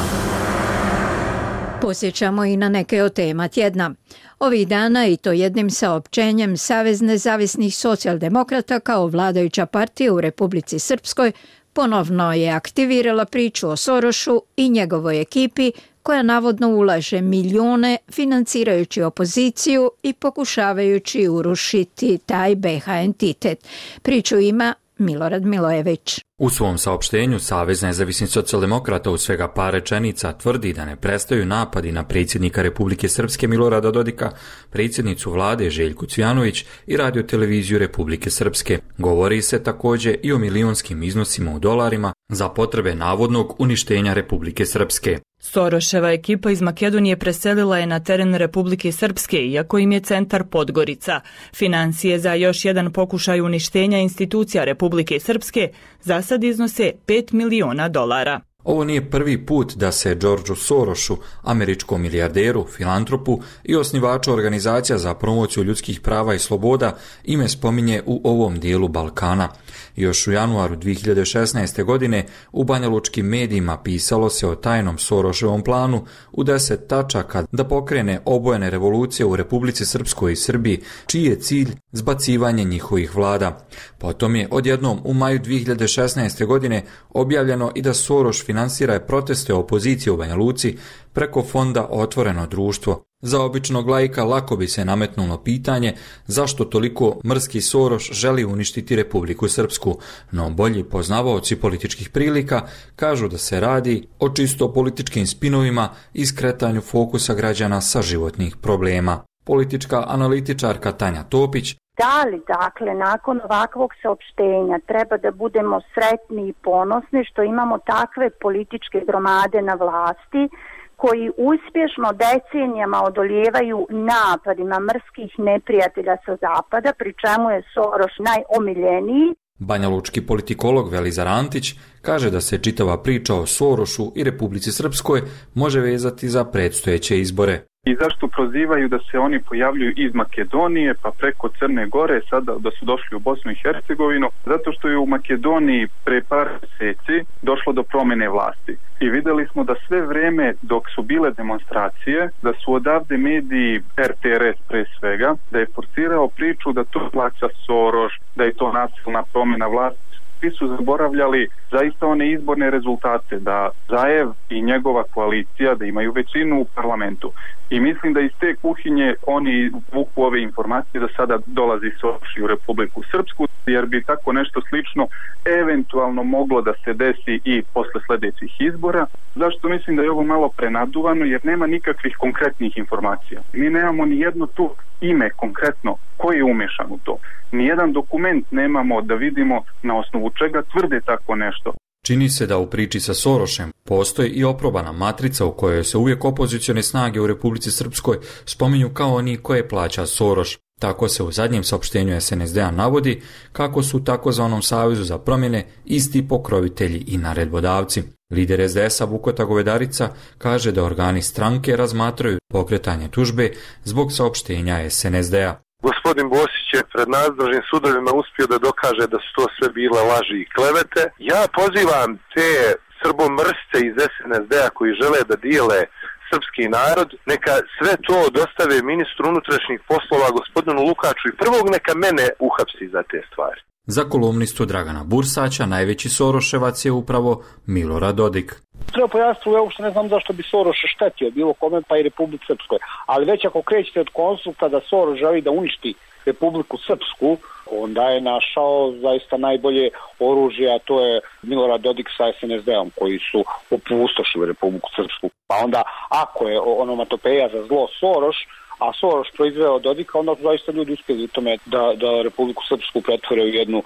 Posjećamo i na neke od tema tjedna. Ovih dana, i to jednim saopćenjem, Savez nezavisnih socijaldemokrata kao vladajuća partija u Republici Srpskoj ponovno je aktivirala priču o Sorošu i njegovoj ekipi koja navodno ulaže milijune financirajući opoziciju i pokušavajući urušiti taj BiH entitet. Priču ima Milorad Milojević. U svom saopštenju Savez nezavisnih socijaldemokrata u svega par rečenica tvrdi da ne prestaju napadi na predsjednika Republike Srpske Milorada Dodika, predsjednicu vlade Željku Cvijanović i radioteleviziju Republike Srpske. Govori se također i o milionskim iznosima u dolarima za potrebe navodnog uništenja Republike Srpske. Soroševa ekipa iz Makedonije preselila je na teren Republike Srpske, iako im je centar Podgorica. Financije za još jedan pokušaj uništenja institucija Republike Srpske za sad iznose $5 miliona. Ovo nije prvi put da se Georgeu Sorošu, američkom milijarderu, filantropu i osnivaču organizacija za promociju ljudskih prava i sloboda, ime spominje u ovom dijelu Balkana. Još u januaru 2016. godine u banjalučkim medijima pisalo se o tajnom Soroševom planu u 10 tačaka da pokrene obojene revolucije u Republici Srpskoj i Srbiji, čiji je cilj zbacivanje njihovih vlada. Potom je odjednom u maju 2016. godine objavljeno i da Soroš finansira proteste opozicije u Banja Luci preko fonda Otvoreno društvo. Za običnog laika lako bi se nametnulo pitanje zašto toliko mrski Soroš želi uništiti Republiku Srpsku, no bolji poznavaoci političkih prilika kažu da se radi o čisto političkim spinovima i skretanju fokusa građana sa životnih problema. Politička analitičarka Tanja Topić: da li, dakle, nakon ovakvog saopštenja treba da budemo sretni i ponosni što imamo takve političke gromade na vlasti koji uspješno decenijama odolijevaju napadima mrskih neprijatelja sa zapada, pri čemu je Soroš najomiljeniji? Banjalučki politikolog Velizar Antić kaže da se čitava priča o Sorošu i Republici Srpskoj može vezati za predstojeće izbore. I zašto prozivaju da se oni pojavljuju iz Makedonije pa preko Crne Gore, sada da su došli u Bosnu i Hercegovinu? Zato što je u Makedoniji pre par mjeseci došlo do promjene vlasti. I vidjeli smo da sve vrijeme dok su bile demonstracije, da su odavde mediji, RTRS pre svega, da je forsirao priču da to plaća Soroš, da je to nasilna promjena vlasti. Svi su zaboravljali zaista one izborne rezultate, da Zaev i njegova koalicija da imaju većinu u parlamentu. I mislim da iz te kuhinje oni vuku ove informacije da sada dolazi Soroš u Republiku Srpsku, jer bi tako nešto slično eventualno moglo da se desi i posle sljedećih izbora. Zašto mislim da je ovo malo prenaduvano? Jer nema nikakvih konkretnih informacija. Mi nemamo ni jedno tu ime konkretno ko je umešan u to. Nijedan dokument nemamo da vidimo na osnovu čega tvrde tako nešto. Čini se da u priči sa Sorošem postoji i oprobana matrica u kojoj se uvijek opozicione snage u Republici Srpskoj spominju kao oni koje plaća Soroš. Tako se u zadnjem saopštenju SNSD-a navodi kako su u takozvanom Savezu za promjene isti pokrovitelji i naredbodavci. Lider SDS-a Vukota Govedarica kaže da organi stranke razmatraju pokretanje tužbe zbog saopštenja SNSD-a. Gospodin Bosić je pred nadležnim sudovima uspio da dokaže da su to sve bile laži i klevete. Ja pozivam te srbomrsce iz SNSD-a koji žele da dijele srpski narod, neka sve to dostave ministru unutrašnjih poslova gospodinu Lukaču i prvog neka mene uhapsi za te stvari. Za kolumnistu Dragana Bursaća najveći Soroševac je upravo Milorad Dodik. Treba pojasniti, ja uopšte ne znam zašto bi Soroš štetio bilo kome pa i Republiku Srpskoj. Ali već ako krećete od konsulta da Soroš želi da uništi Republiku Srpsku, onda je našao zaista najbolje oružje, a to je Milorad Dodik sa SNSD-om koji su opustošili Republiku Srpsku. Pa onda ako je onomatopeja za zlo Soroš, a Soroš proizveo Dodika, onda zaista ljudi uspjeli u tome da Republiku Srpsku pretvore u jednu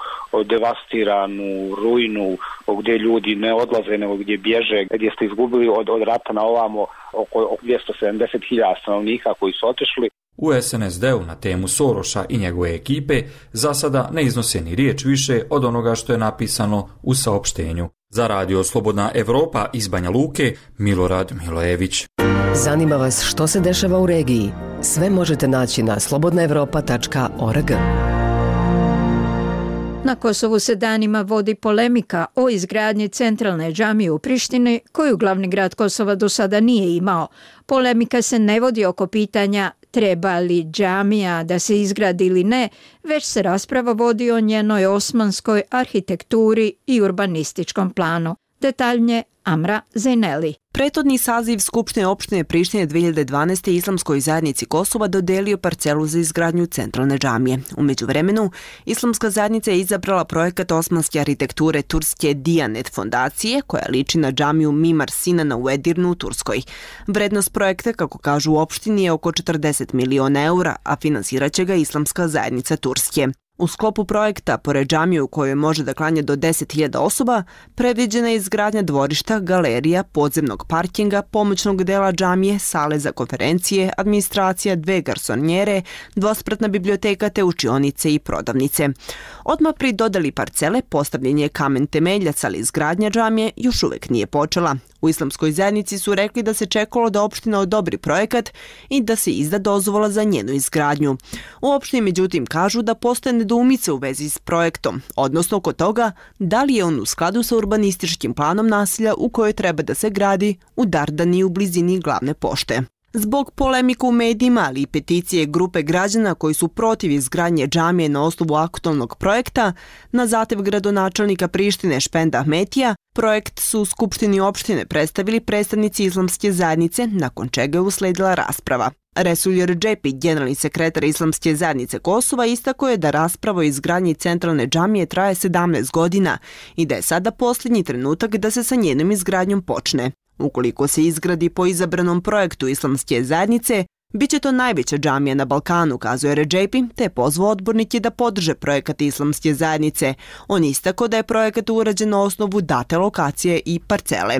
devastiranu ruinu gdje ljudi ne odlaze nego gdje bježe, gdje ste izgubili od rata na ovamo oko 270.000 stanovnika koji su otišli. U SNSD-u na temu Soroša i njegove ekipe za sada ne iznose ni riječ više od onoga što je napisano u saopštenju. Za radio Slobodna Evropa iz Banja Luke, Milorad Milojević. Zanima vas što se dešava u regiji? Sve možete naći na slobodnaevropa.org. Na Kosovu se danima vodi polemika o izgradnji centralne džamije u Prištini, koju glavni grad Kosova do sada nije imao. Polemika se ne vodi oko pitanja treba li džamija da se izgradi ili ne, već se rasprava vodi o njenoj osmanskoj arhitekturi i urbanističkom planu. Detaljnije Amra Zejneli. Prethodni saziv Skupštine opštine Prištine 2012. Islamskoj zajednici Kosova dodelio parcelu za izgradnju centralne džamije. U međuvremenu, Islamska zajednica je izabrala projekat osmanske arhitekture turske Diyanet fondacije, koja liči na džamiju Mimar Sinana u Edirnu u Turskoj. Vrednost projekta, kako kažu u opštini, je oko 40 miliona eura, a finansiraće ga Islamska zajednica Turske. U sklopu projekta, pored džamije u kojoj može da klanja do 10.000 osoba, predviđena je izgradnja dvorišta, galerija, podzemnog parkinga, pomoćnog dela džamije, sale za konferencije, administracija, 2 garsonjere, dvospratna biblioteka te učionice i prodavnice. Odmah pri dodeli parcele postavljen je kamen temeljac, ali izgradnja džamije još uvek nije počela. U Islamskoj zajednici su rekli da se čekalo da opština odobri projekat i da se izda dozvola za njenu izgradnju. U opštini međutim kažu da postoje nedoumice u vezi s projektom, odnosno oko toga da li je on u skladu sa urbanističkim planom naselja u kojoj treba da se gradi u Dardani u blizini glavne pošte. Zbog polemika u medijima, ali i peticije grupe građana koji su protiv izgradnje džamije na osnovu aktualnog projekta, na zahtev gradonačelnika Prištine Špenda Ahmetija, projekt su u Skupštini opštine predstavili predstavnici Islamske zajednice, nakon čega je usledila rasprava. Resulj Redžepi, generalni sekretar Islamske zajednice Kosova, istakao je da rasprava o izgradnji centralne džamije traje 17 godina i da je sada posljednji trenutak da se sa njenom izgradnjom počne. Ukoliko se izgradi po izabranom projektu Islamske zajednice, biće to najveća džamija na Balkanu, kazuje Redžepi, te je pozvao odbornike da podrže projekat Islamske zajednice. On istakao da je projekat urađen na osnovu date lokacije i parcele.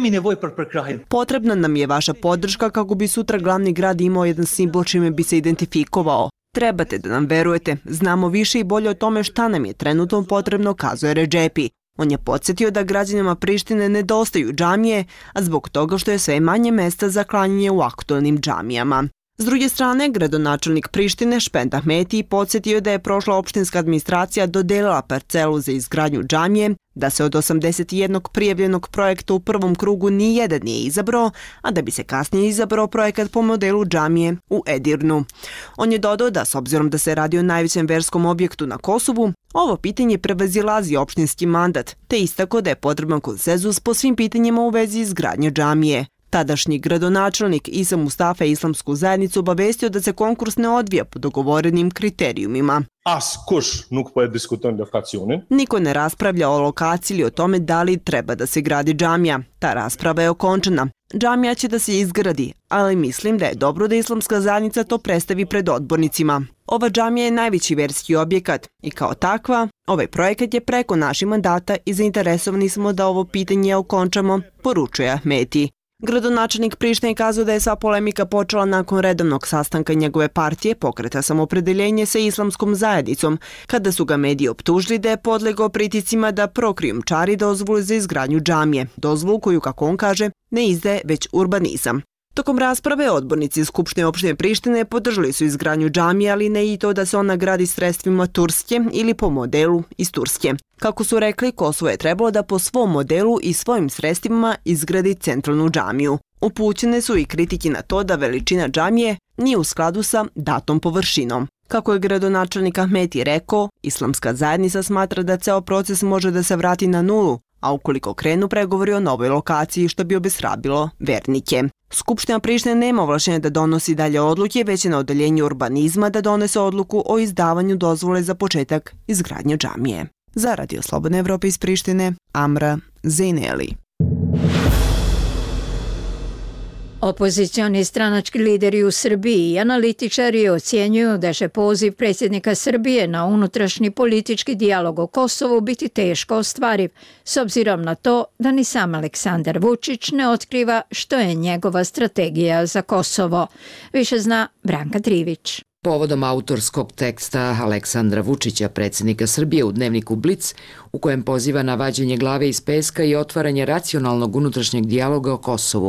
Potrebna nam je vaša podrška kako bi sutra glavni grad imao jedan simbol čime bi se identifikovao. Trebate da nam verujete, znamo više i bolje o tome šta nam je trenutno potrebno, kazuje Redžepi. On je podsjetio da građanima Prištine nedostaju džamije, a zbog toga što je sve manje mesta za klanjanje u aktualnim džamijama. S druge strane, gradonačelnik Prištine Špend Ahmeti podsjetio da je prošla opštinska administracija dodelila parcelu za izgradnju džamije, da se od 81 prijavljenog projekta u prvom krugu nijedan nije izabrao, a da bi se kasnije izabrao projekat po modelu džamije u Edirnu. On je dodao da, s obzirom da se radi o najvećem verskom objektu na Kosovu, ovo pitanje prevazilazi opštinski mandat, te istakao da je potreban konsenzus po svim pitanjima u vezi izgradnje džamije. Tadašnji gradonačelnik Isa Mustafa Islamsku zajednicu obavestio da se konkurs ne odvija po dogovorenim kriterijumima. Niko ne raspravlja o lokaciji ili o tome da li treba da se gradi džamija. Ta rasprava je okončana. Džamija će da se izgradi, ali mislim da je dobro da Islamska zajednica to predstavi pred odbornicima. Ova džamija je najveći verski objekat i kao takva, ovaj projekat je preko naših mandata i zainteresovani smo da ovo pitanje okončamo, poručuje Ahmeti. Gradonačelnik Prištine kazao da je sva polemika počela nakon redovnog sastanka njegove partije Pokreta samopredeljenje sa Islamskom zajednicom, kada su ga mediji optužili da je podlegao pritiscima da prokrijumčari dozvolu za izgradnju džamije, dozvolu koju, kako on kaže, ne izdaje već urbanizam. Tokom rasprave odbornici Skupštine opštine Prištine podržali su izgradnju džamije, ali ne i to da se ona gradi sredstvima Turske ili po modelu iz Turske. Kako su rekli, Kosovo je trebalo da po svom modelu i svojim sredstvima izgradi centralnu džamiju. Upućene su i kritike na to da veličina džamije nije u skladu sa datom površinom. Kako je gradonačelnik Ahmeti rekao, Islamska zajednica smatra da ceo proces može da se vrati na nulu, a ukoliko krenu pregovori o novoj lokaciji, što bi obeshrabilo vernike. Skupština Prištine nema ovlašćenja da donosi dalje odluke, već je na odeljenju urbanizma da donese odluku o izdavanju dozvole za početak izgradnje džamije. Za Radio Slobodne Evrope iz Prištine, Amra Zejneli. Opozicioni stranački lideri u Srbiji i analitičari ocjenjuju da će poziv predsjednika Srbije na unutrašnji politički dijalog o Kosovu biti teško ostvariv, s obzirom na to da ni sam Aleksandar Vučić ne otkriva što je njegova strategija za Kosovo. Više zna Branka Trivić. Povodom autorskog teksta Aleksandra Vučića, predsjednika Srbije, u dnevniku Blic, u kojem poziva na vađenje glave iz peska i otvaranje racionalnog unutrašnjeg dijaloga o Kosovu,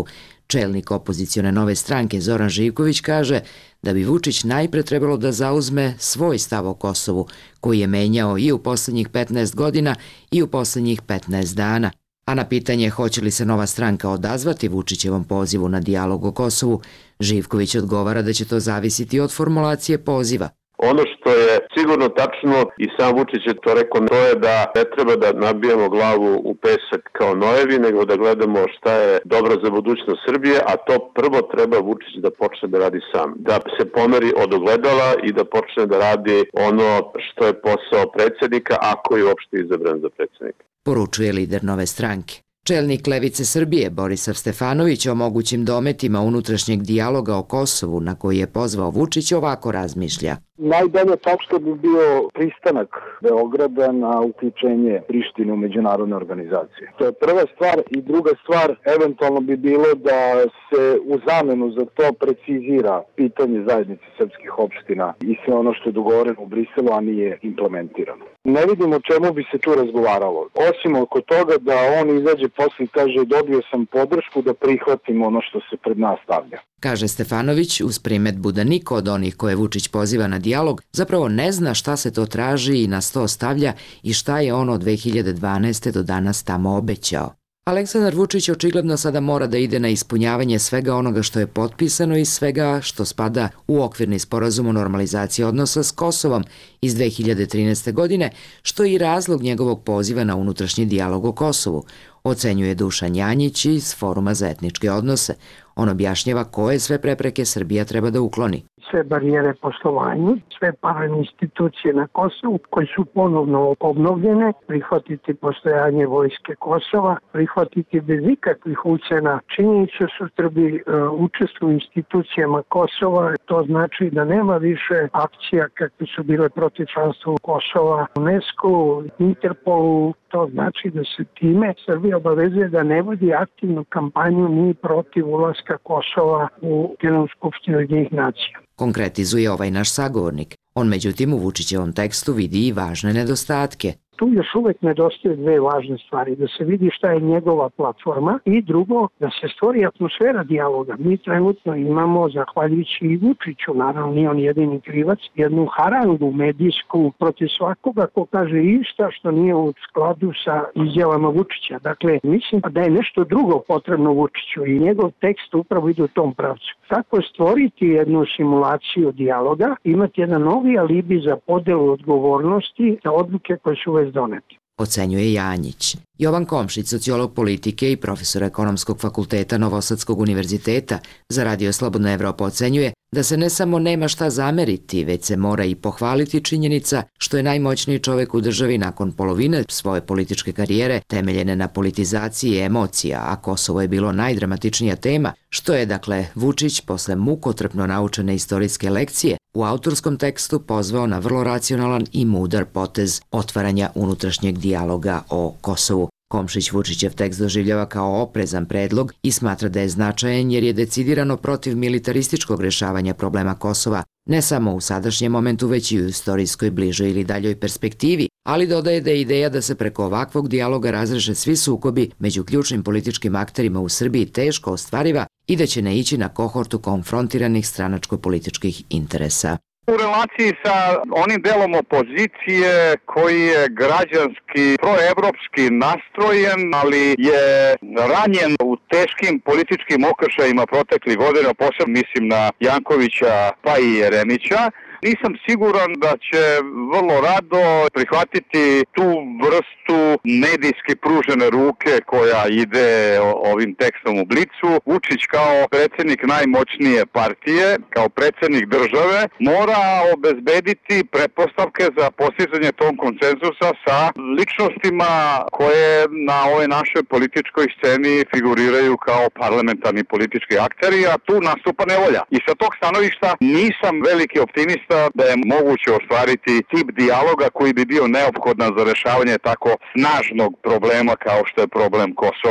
Čelnik opozicione Nove stranke Zoran Živković kaže da bi Vučić najpre trebalo da zauzme svoj stav o Kosovu, koji je menjao i u poslednjih 15 godina i u poslednjih 15 dana. A na pitanje hoće li se Nova stranka odazvati Vučićevom pozivu na dijalog o Kosovu, Živković odgovara da će to zavisiti od formulacije poziva. Ono što je sigurno tačno, i sam Vučić je to rekao, to je da ne treba da nabijamo glavu u pesak kao nojevi, nego da gledamo šta je dobro za budućnost Srbije, a to prvo treba Vučić da počne da radi sam. Da se pomeri od ogledala i da počne da radi ono što je posao predsjednika, ako je uopšte izabran za predsjednika. Poručuje lider Nove stranke. Čelnik Levice Srbije Borisav Stefanović o mogućim dometima unutrašnjeg dijaloga o Kosovu na koji je pozvao Vučić ovako razmišlja. Najdalja tačka bi bio pristanak Beograda na uključenje Prištine u međunarodne organizacije. To je prva stvar i druga stvar eventualno bi bilo da se u zamenu za to precizira pitanje zajednice srpskih opština i sve ono što je dogovoreno u Briselu, a nije implementirano. Ne vidim o čemu bi se tu razgovaralo. Osim oko toga da on izađe posle i kaže dobio sam podršku da prihvatim ono što se pred nas stavlja. Kaže Stefanović uz primedbu da niko od onih koje Vučić poziva na dijalog zapravo ne zna šta se to traži i na sto stavlja i šta je on od 2012. do danas tamo obećao. Aleksandar Vučić očigledno sada mora da ide na ispunjavanje svega onoga što je potpisano i svega što spada u okvirni sporazum o normalizaciji odnosa s Kosovom iz 2013. godine, što je i razlog njegovog poziva na unutrašnji dijalog o Kosovu, ocenjuje Dušan Janjić iz Foruma za etničke odnose. On objašnjava koje sve prepreke Srbija treba da ukloni. Sve barijere poslovanju, sve paralelne institucije na Kosovu koje su ponovno obnovljene, prihvatiti postojanje vojske Kosova, prihvatiti bez ikakvih ucena činjenicu su Srbi učestvuju u institucijama Kosova. To znači da nema više akcija kakve su bile protiv članstva Kosova, UNESCO, Interpolu. To znači da se time Srbija obavezuje da ne vodi aktivnu kampanju ni protiv ulaska Kosova u Generalnu skupštinu Ujedinjenih nacija. Konkretizuje ovaj naš sagovornik. On međutim u Vučićevom tekstu vidi i važne nedostatke. Tu još uvek nedostaju dve važne stvari, da se vidi šta je njegova platforma i drugo, da se stvori atmosfera dijaloga. Mi trenutno imamo, zahvaljujući i Vučiću, naravno nije on jedini krivac, jednu harangu medijsku protiv svakoga ko kaže išta što nije u skladu sa izjavama Vučića. Dakle, mislim da je nešto drugo potrebno Vučiću i njegov tekst upravo ide u tom pravcu. Kako stvoriti jednu simulaciju dijaloga, imati jedan novi alibi za podelu odgovornosti za odluke koje su već donete. Ocenjuje Janjić. Jovan Komšić, sociolog politike i profesor Ekonomskog fakulteta Novosadskog univerziteta za Radio Slobodna Evropa, ocenjuje da se ne samo nema šta zameriti, već se mora i pohvaliti činjenica što je najmoćniji čovek u državi nakon polovine svoje političke karijere temeljene na politizaciji emocija, a Kosovo je bilo najdramatičnija tema, što je, dakle, Vučić posle mukotrpno naučene istorijske lekcije u autorskom tekstu pozvao na vrlo racionalan i mudar potez otvaranja unutrašnjeg dijaloga o Kosovu. Komšić Vučićev tekst doživljava kao oprezan predlog i smatra da je značajan jer je decidirano protiv militarističkog rešavanja problema Kosova, ne samo u sadašnjem momentu, već i u istorijskoj, bližoj ili daljoj perspektivi, ali dodaje da je ideja da se preko ovakvog dijaloga razreše svi sukobi među ključnim političkim akterima u Srbiji teško ostvariva i da će naići na kohortu konfrontiranih stranačko-političkih interesa. U relaciji sa onim delom opozicije koji je građanski, proevropski nastrojen, ali je ranjen u teškim političkim okršajima proteklih godina, posebno mislim na Jankovića pa i Jeremića, nisam siguran da će vrlo rado prihvatiti tu vrstu medijski pružene ruke koja ide ovim tekstom u Blicu. Vučić kao predsjednik najmoćnije partije, kao predsjednik države, mora obezbediti pretpostavke za postizanje tog konsenzusa sa ličnostima koje na ovoj našoj političkoj sceni figuriraju kao parlamentarni politički akteri, a tu nastupa nevolja. I sa tog stanovišta nisam veliki optimista da je moguće ostvariti tip dijaloga koji bi bio neophodan za rešavanje tako snažnog problema kao što je problem Kosova.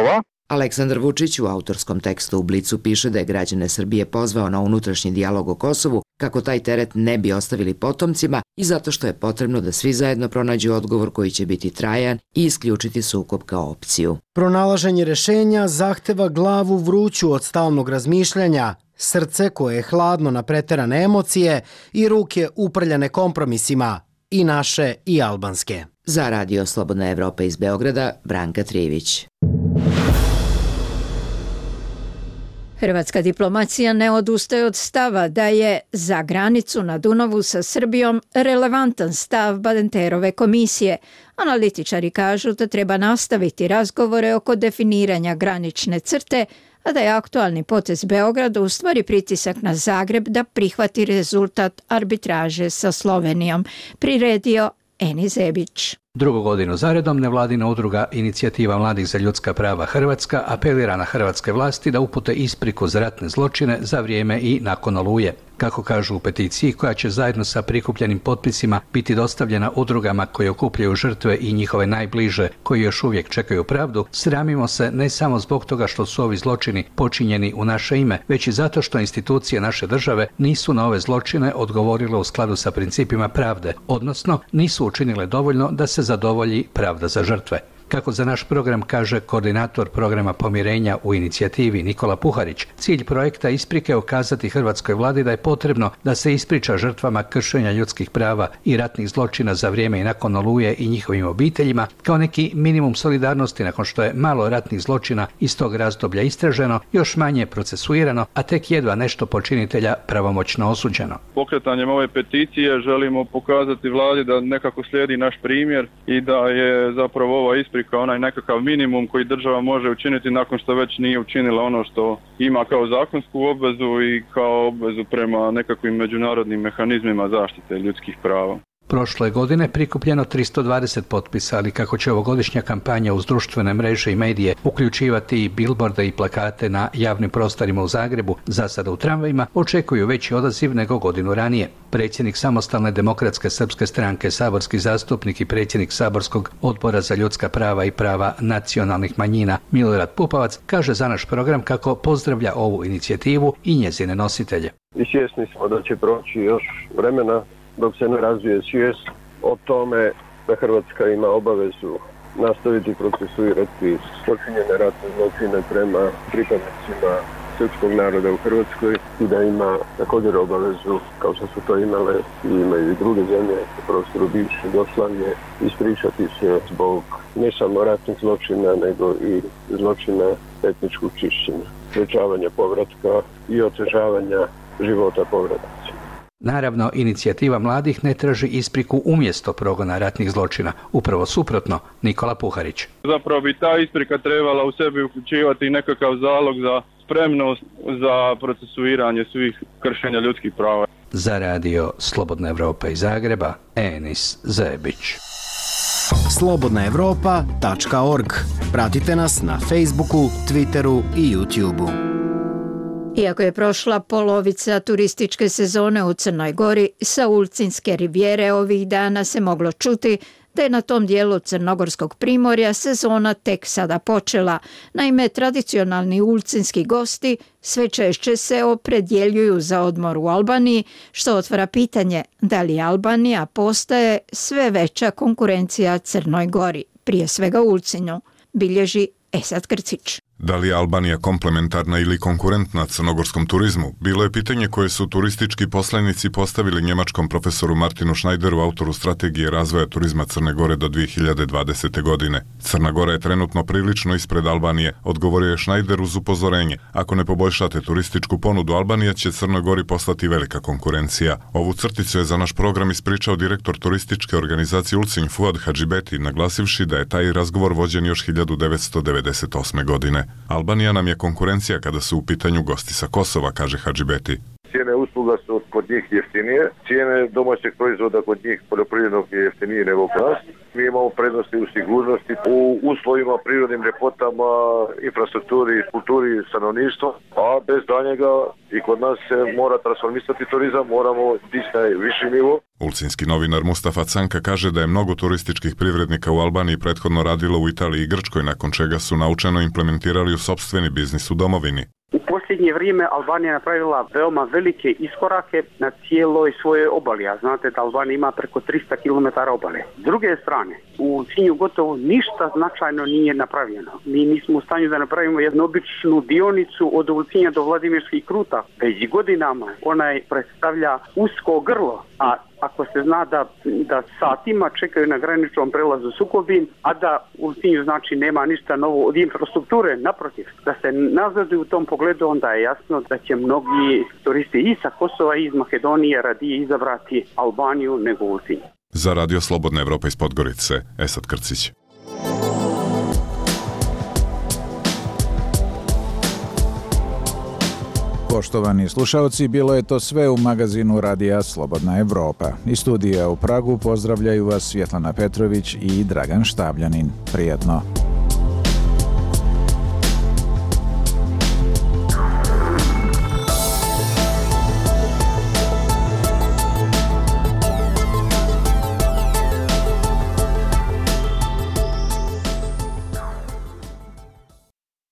Aleksandar Vučić u autorskom tekstu u Blicu piše da je građane Srbije pozvao na unutrašnji dijalog o Kosovu kako taj teret ne bi ostavili potomcima i zato što je potrebno da svi zajedno pronađu odgovor koji će biti trajan i isključiti sukob kao opciju. Pronalaženje rešenja zahteva glavu vruću od stalnog razmišljanja, srce koje je hladno na preterane emocije i ruke uprljane kompromisima, i naše i albanske. Za Radio Slobodna Evropa iz Beograda, Branka Trijević. Hrvatska diplomacija ne odustaje od stava da je za granicu na Dunavu sa Srbijom relevantan stav Badenterove komisije. Analitičari kažu da treba nastaviti razgovore oko definiranja granične crte, a da je aktualni potez Beograda u stvari pritisak na Zagreb da prihvati rezultat arbitraže sa Slovenijom, priredio Eni Zebić. Drugu godinu zaredom nevladina udruga Inicijativa mladih za ljudska prava Hrvatska apelira na hrvatske vlasti da upute ispriku za ratne zločine za vrijeme i nakon Oluje. Kako kažu u peticiji koja će zajedno sa prikupljenim potpisima biti dostavljena udrugama koje okupljaju žrtve i njihove najbliže koji još uvijek čekaju pravdu, sramimo se ne samo zbog toga što su ovi zločini počinjeni u naše ime, već i zato što institucije naše države nisu na ove zločine odgovorile u skladu sa principima pravde, odnosno nisu učinile dovoljno da se zadovolji pravda za žrtve. Kako za naš program kaže koordinator programa pomirenja u inicijativi Nikola Puharić, cilj projekta isprike je ukazati hrvatskoj vladi da je potrebno da se ispriča žrtvama kršenja ljudskih prava i ratnih zločina za vrijeme i nakon Oluje i njihovim obiteljima, kao neki minimum solidarnosti nakon što je malo ratnih zločina iz tog razdoblja istraženo, još manje procesuirano, a tek jedva nešto počinitelja pravomoćno osuđeno. Pokretanjem ove peticije želimo pokazati vladi da nekako slijedi naš primjer i da je zapravo ova isprika kao onaj nekakav minimum koji država može učiniti nakon što već nije učinila ono što ima kao zakonsku obvezu i kao obvezu prema nekakvim međunarodnim mehanizmima zaštite ljudskih prava. Prošle godine prikupljeno 320 potpisa, ali kako će ovogodišnja kampanja uz društvene mreže i medije uključivati i bilborde i plakate na javnim prostorima u Zagrebu, za sada u tramvajima, očekuju veći odaziv nego godinu ranije. Predsjednik Samostalne demokratske srpske stranke, saborski zastupnik i predsjednik saborskog odbora za ljudska prava i prava nacionalnih manjina Milorad Pupovac kaže za naš program kako pozdravlja ovu inicijativu i njezine nositelje. I svjesni smo da će proći još vremena dok se ne razvije svijest o tome da Hrvatska ima obavezu nastaviti procesuirati počinjene ratne zločine prema pripadnicima srpskog naroda u Hrvatskoj i da ima također obavezu, kao što su to imale i imaju i druge zemlje u prostoru bivše Jugoslavije, ispričati se zbog ne samo ratnih zločina, nego i zločina etničkog čišćenja, sprečavanja povratka i otežavanja života povratnicima. Naravno, inicijativa mladih ne traži ispriku umjesto progona ratnih zločina. Upravo suprotno, Nikola Puharić. Zapravo bi ta isprika trebala u sebi uključivati nekakav zalog za spremnost za procesuiranje svih kršenja ljudskih prava. Za Radio Slobodna Evropa iz Zagreba, Enis Zebić. slobodnaevropa.org. Pratite nas na Facebooku, Twitteru i YouTubeu. Iako je prošla polovica turističke sezone u Crnoj Gori, sa Ulcinske rivijere ovih dana se moglo čuti da je na tom dijelu crnogorskog primorja sezona tek sada počela. Naime, tradicionalni ulcinski gosti sve češće se opredjeljuju za odmor u Albaniji, što otvara pitanje da li Albanija postaje sve veća konkurencija Crnoj Gori, prije svega Ulcinju, bilježi Esad Krcić. Da li je Albanija komplementarna ili konkurentna crnogorskom turizmu? Bilo je pitanje koje su turistički poslanici postavili njemačkom profesoru Martinu Schneideru, autoru strategije razvoja turizma Crne Gore do 2020. godine. Crna Gora je trenutno prilično ispred Albanije, odgovorio je Schneider uz upozorenje. Ako ne poboljšate turističku ponudu, Albanija će Crnoj Gori postati velika konkurencija. Ovu crticu je za naš program ispričao direktor turističke organizacije Ulcinj Fuad Hadžibeti, naglasivši da je taj razgovor vođen još 1998. godine. Albanija nam je konkurencija kada su u pitanju gosti sa Kosova, kaže Hadžibeti. Cijene usluga su kod njih jeftinije, cijene domaćeg proizvoda kod njih poljoprivrednog je jeftinije nego kod nas. Mi imamo prednosti u sigurnosti, u uslovima, prirodnim ljepotama, infrastrukturi, kulturi i stanovništva, a bez danjega i kod nas se mora transformisati turizam, moramo dići na viši nivo. Ulcinski novinar Mustafa Canka kaže da je mnogo turističkih privrednika u Albaniji prethodno radilo u Italiji i Grčkoj, nakon čega su naučeno implementirali u sopstveni biznis u domovini. U posljednje vrijeme Albanija je napravila veoma velike iskorake na cijeloj svojoj obali, a znate da Albanija ima preko 300 km obale. S druge strane, u Ulcinju gotovo ništa značajno nije napravljeno. Mi nismo u stanju da napravimo jednu običnu dionicu od Ulcinja do Vladimirskih Kruta. Već godinama ona predstavlja usko grlo, a ako se zna da satima čekaju na graničnom prelazu Sukobin, a da u Ulcinju znači nema ništa novo od infrastrukture, naprotiv, da se nazaduju u tom pogledu, onda je jasno da će mnogi turisti i sa Kosova i iz Makedonije radije izabrati Albaniju nego Ulcinj. Za Radio Slobodna Evropa iz Podgorice, Esad Krcić. Poštovani slušalci, bilo je to sve u magazinu Radija Slobodna Evropa. Iz studija u Pragu pozdravljaju vas Svjetlana Petrović i Dragan Štabljanin. Prijetno.